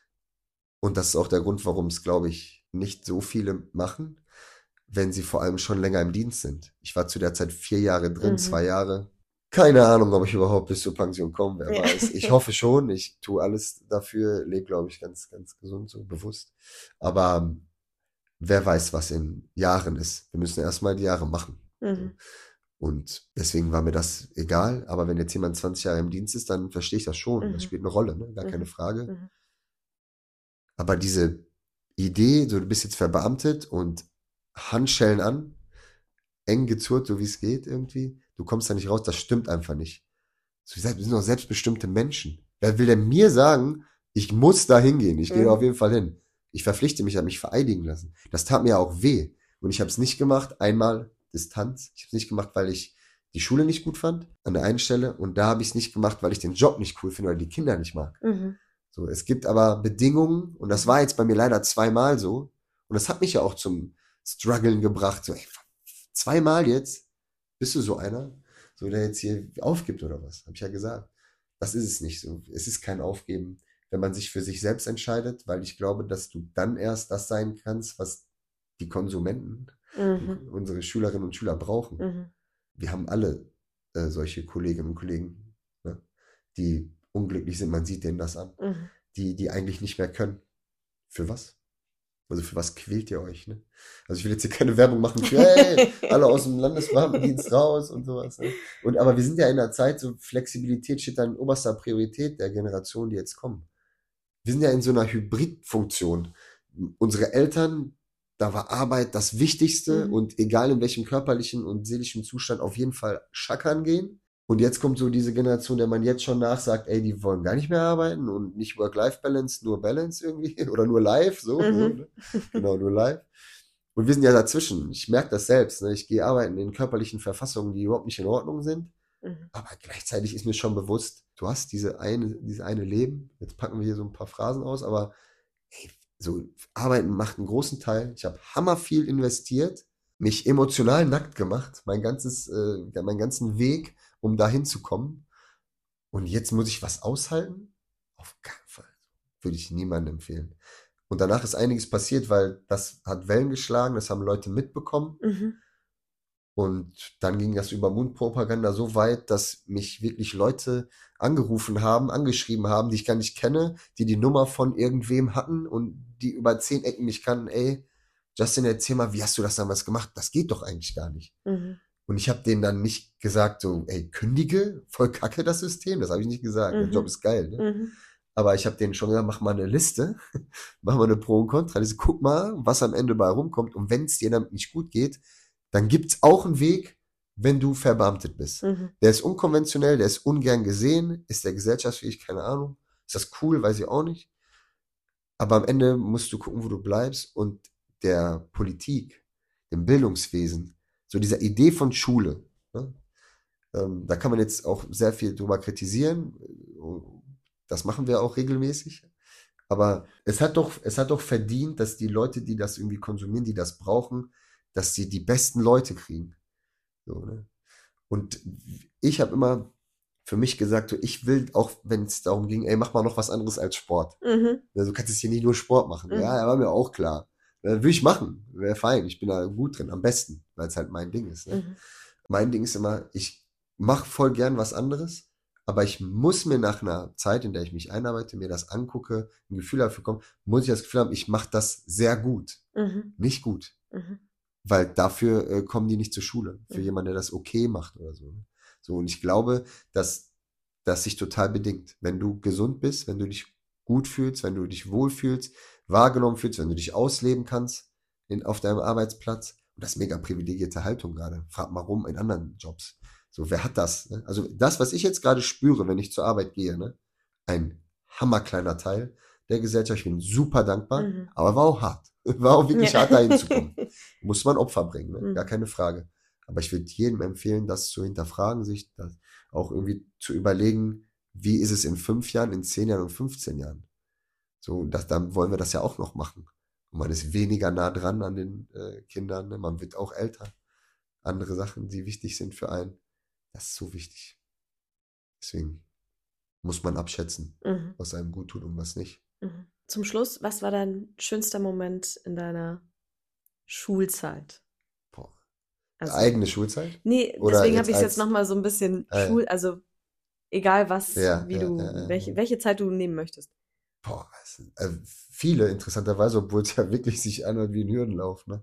Und das ist auch der Grund, warum es, glaube ich, nicht so viele machen, wenn sie vor allem schon länger im Dienst sind. Ich war zu der Zeit vier Jahre drin, Mhm. zwei Jahre. Keine Ahnung, ob ich überhaupt bis zur Pension komme, wer Ja. weiß. Ich hoffe schon. Ich tue alles dafür, lebe, glaube ich, ganz, ganz gesund, so bewusst. Aber ähm, wer weiß, was in Jahren ist. Wir müssen erstmal die Jahre machen. Mhm. Und deswegen war mir das egal. Aber wenn jetzt jemand zwanzig Jahre im Dienst ist, dann verstehe ich das schon. Mhm. Das spielt eine Rolle, ne? Gar keine Mhm. Frage. Mhm. Aber diese Idee, so du bist jetzt verbeamtet und Handschellen an, eng gezurrt, so wie es geht irgendwie, du kommst da nicht raus, das stimmt einfach nicht. So, wir sind doch selbstbestimmte Menschen. Wer will denn mir sagen, ich muss da hingehen, ich gehe da Mhm. auf jeden Fall hin. Ich verpflichte mich, habe mich vereidigen lassen. Das tat mir auch weh. Und ich habe es nicht gemacht, einmal Distanz. Ich habe es nicht gemacht, weil ich die Schule nicht gut fand, an der einen Stelle. Und da habe ich es nicht gemacht, weil ich den Job nicht cool finde oder die Kinder nicht mag. Mhm. So, es gibt aber Bedingungen, und das war jetzt bei mir leider zweimal so, und das hat mich ja auch zum Struggeln gebracht. So, ey, zweimal jetzt bist du so einer, so der jetzt hier aufgibt oder was? Habe ich ja gesagt. Das ist es nicht so. Es ist kein Aufgeben, wenn man sich für sich selbst entscheidet, weil ich glaube, dass du dann erst das sein kannst, was die Konsumenten, Mhm. unsere Schülerinnen und Schüler brauchen. Mhm. Wir haben alle äh, solche Kolleginnen und Kollegen, ne, die unglücklich sind, man sieht denen das an, Mhm. die, die eigentlich nicht mehr können. Für was? Also für was quält ihr euch, ne? Also ich will jetzt hier keine Werbung machen für, hey, alle aus dem Landesbeamtendienst raus und sowas, ne? Und, aber wir sind ja in einer Zeit, so Flexibilität steht da in oberster Priorität der Generation, die jetzt kommen. Wir sind ja in so einer Hybridfunktion. Unsere Eltern, da war Arbeit das Wichtigste Mhm. und egal in welchem körperlichen und seelischen Zustand auf jeden Fall schackern gehen. Und jetzt kommt so diese Generation, der man jetzt schon nachsagt, ey, die wollen gar nicht mehr arbeiten und nicht Work-Life-Balance, nur Balance irgendwie oder nur live, so, Mhm. so ne? Genau, nur live. Und wir sind ja dazwischen. Ich merke das selbst, ne? Ich gehe arbeiten in körperlichen Verfassungen, die überhaupt nicht in Ordnung sind. Mhm. Aber gleichzeitig ist mir schon bewusst, du hast diese eine, diese eine Leben. Jetzt packen wir hier so ein paar Phrasen aus, aber ey, so Arbeiten macht einen großen Teil. Ich habe hammer viel investiert, mich emotional nackt gemacht, mein ganzes, äh, meinen ganzen Weg, um dahin zu kommen. Und jetzt muss ich was aushalten? Auf keinen Fall. Würde ich niemandem empfehlen. Und danach ist einiges passiert, weil das hat Wellen geschlagen, das haben Leute mitbekommen. Mhm. Und dann ging das über Mundpropaganda so weit, dass mich wirklich Leute angerufen haben, angeschrieben haben, die ich gar nicht kenne, die die Nummer von irgendwem hatten und die über zehn Ecken mich kannten. Ey, Justin, erzähl mal, wie hast du das damals gemacht? Das geht doch eigentlich gar nicht. Mhm. Und ich habe denen dann nicht gesagt, so, ey, kündige, voll kacke das System. Das habe ich nicht gesagt. Der Mhm. Job ist geil, ne? Mhm. Aber ich habe denen schon gesagt, mach mal eine Liste, mach mal eine Pro- und Kontraliste, guck mal, was am Ende bei rumkommt. Und wenn es dir damit nicht gut geht, dann gibt's auch einen Weg, wenn du verbeamtet bist. Mhm. Der ist unkonventionell, der ist ungern gesehen, ist der gesellschaftsfähig, keine Ahnung. Ist das cool, weiß ich auch nicht. Aber am Ende musst du gucken, wo du bleibst, und der Politik, dem Bildungswesen, so dieser Idee von Schule, ne? Ähm, da kann man jetzt auch sehr viel drüber kritisieren. Das machen wir auch regelmäßig. Aber es hat doch, es hat doch verdient, dass die Leute, die das irgendwie konsumieren, die das brauchen, dass sie die besten Leute kriegen. So, ne? Und ich habe immer für mich gesagt, so, ich will, auch wenn es darum ging, ey, mach mal noch was anderes als Sport. Mhm. Also, du kannst jetzt hier nicht nur Sport machen. Mhm. Ja, war mir auch klar. Äh, Will ich machen. Wäre fein. Ich bin da gut drin, am besten, weil es halt mein Ding ist. Ne? Mhm. Mein Ding ist immer, ich mache voll gern was anderes, aber ich muss mir nach einer Zeit, in der ich mich einarbeite, mir das angucke, ein Gefühl dafür kommen, muss ich das Gefühl haben, ich mache das sehr gut. Mhm. Nicht gut. Mhm. Weil dafür äh, kommen die nicht zur Schule. Für Mhm. jemanden, der das okay macht oder so. Ne? So, und ich glaube, dass das sich total bedingt. Wenn du gesund bist, wenn du dich gut fühlst, wenn du dich wohlfühlst, wahrgenommen fühlst, wenn du dich ausleben kannst in, auf deinem Arbeitsplatz Und das ist mega privilegierte Haltung gerade. Frag mal rum in anderen Jobs. So, wer hat das? Ne? Also das, was ich jetzt gerade spüre, wenn ich zur Arbeit gehe, ne? Ein hammerkleiner Teil der Gesellschaft. Ich bin super dankbar, Mhm. aber war auch hart. War auch wirklich Ja. hart, da hinzukommen. Muss man Opfer bringen, ne? Mhm. Gar keine Frage. Aber ich würde jedem empfehlen, das zu hinterfragen, sich das auch irgendwie zu überlegen, wie ist es in fünf Jahren, in zehn Jahren und fünfzehn Jahren? So, und das, dann wollen wir das ja auch noch machen. Und man ist weniger nah dran an den äh, Kindern, ne? Man wird auch älter. Andere Sachen, die wichtig sind für einen. Das ist so wichtig. Deswegen muss man abschätzen, Mhm. was einem gut tut und was nicht. Mhm. Zum Schluss, was war dein schönster Moment in deiner Schulzeit? Boah. Also, Eigene Schulzeit? nee, Oder deswegen jetzt habe ich es jetzt als, nochmal so ein bisschen äh, Schul, also egal was, ja, wie ja, du, ja, ja, welche, ja. welche Zeit du nehmen möchtest. Boah, es sind, äh, viele interessanterweise, obwohl es ja wirklich sich anhört wie ein Hürdenlauf, ne?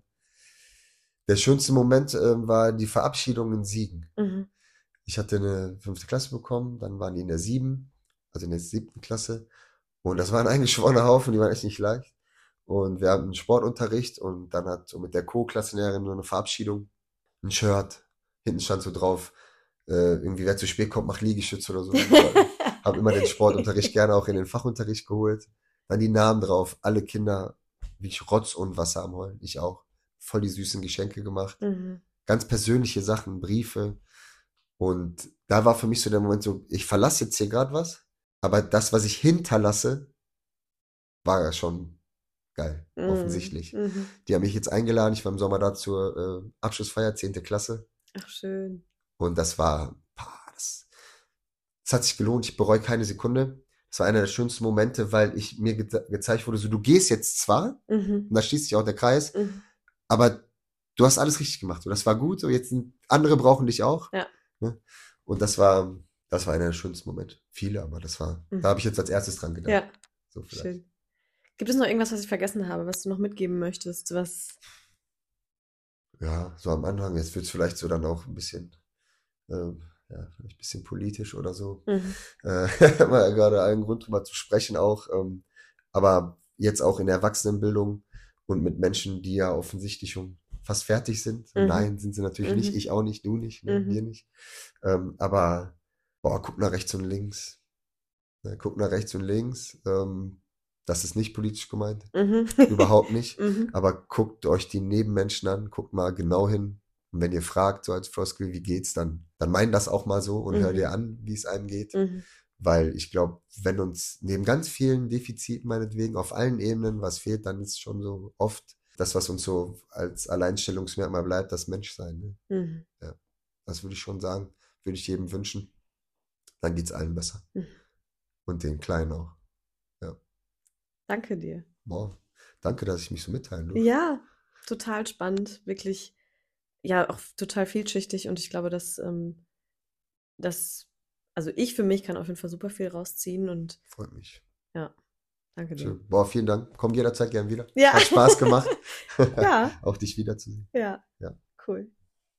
Der schönste Moment äh, war die Verabschiedung in Siegen. Mhm. Ich hatte eine fünfte Klasse bekommen, dann waren die in der sieben, also in der siebten Klasse. Und das war ein eingeschworener Haufen, die waren echt nicht leicht. Und wir hatten einen Sportunterricht und dann hat so mit der Co-Klassenlehrerin so eine Verabschiedung, ein Shirt. Hinten stand so drauf, äh, irgendwie wer zu spät kommt, macht Liegestütze oder so. Habe immer den Sportunterricht gerne auch in den Fachunterricht geholt. Dann die Namen drauf, alle Kinder, wie Rotz und Wasser am Heulen, ich auch. Voll die süßen Geschenke gemacht. Mhm. Ganz persönliche Sachen, Briefe. Und da war für mich so der Moment so, ich verlasse jetzt hier gerade was, aber das, was ich hinterlasse, war ja schon geil, Mhm. offensichtlich. Mhm. Die haben mich jetzt eingeladen, ich war im Sommer da zur äh, Abschlussfeier, zehnte Klasse. Ach, schön. Und das war, pah, das, das hat sich gelohnt, ich bereue keine Sekunde. Das war einer der schönsten Momente, weil ich mir ge gezeigt wurde, so du gehst jetzt zwar, Mhm. und da schließt sich auch der Kreis, Mhm. aber du hast alles richtig gemacht. Und das war gut, so jetzt sind, andere brauchen dich auch. Ja. Ne? Und das war, das war einer der schönsten Momente. Viele, aber das war, Mhm. da habe ich jetzt als erstes dran gedacht. Ja, So vielleicht. schön. Gibt es noch irgendwas, was ich vergessen habe, was du noch mitgeben möchtest, was... Ja, so am Anfang, jetzt wird es vielleicht so dann auch ein bisschen, ähm, ja, vielleicht ein bisschen politisch oder so. Mhm. Äh, mal gerade einen Grund drüber zu sprechen auch. Ähm, aber jetzt auch in der Erwachsenenbildung und mit Menschen, die ja offensichtlich schon fast fertig sind. Mhm. Nein, sind sie natürlich Mhm. nicht. Ich auch nicht, du nicht, ne, Mhm. wir nicht. Ähm, aber, boah, guck nach rechts und links. Ne, guck nach rechts und links. Ähm, das ist nicht politisch gemeint. Mhm. Überhaupt nicht. Mhm. Aber guckt euch die Nebenmenschen an, guckt mal genau hin. Und wenn ihr fragt, so als Floskel, wie geht's, dann, dann meint das auch mal so und Mhm. hör dir an, wie es einem geht. Mhm. Weil ich glaube, wenn uns neben ganz vielen Defiziten meinetwegen auf allen Ebenen was fehlt, dann ist schon so oft das, was uns so als Alleinstellungsmerkmal bleibt, das Menschsein. Ne? Mhm. Ja, das würde ich schon sagen, würde ich jedem wünschen. Dann geht's allen besser. Mhm. Und den Kleinen auch. Ja. Danke dir. Wow. Danke, dass ich mich so mitteilen durfte. Ja, total spannend, wirklich, ja, auch total vielschichtig und ich glaube, dass, ähm, dass, also ich für mich kann auf jeden Fall super viel rausziehen und Freut mich. ja, danke dir. Schön. Boah, vielen Dank. Komm jederzeit gern wieder. Ja. Hat Spaß gemacht. Ja. Auch dich wiederzusehen. Ja, Ja. cool.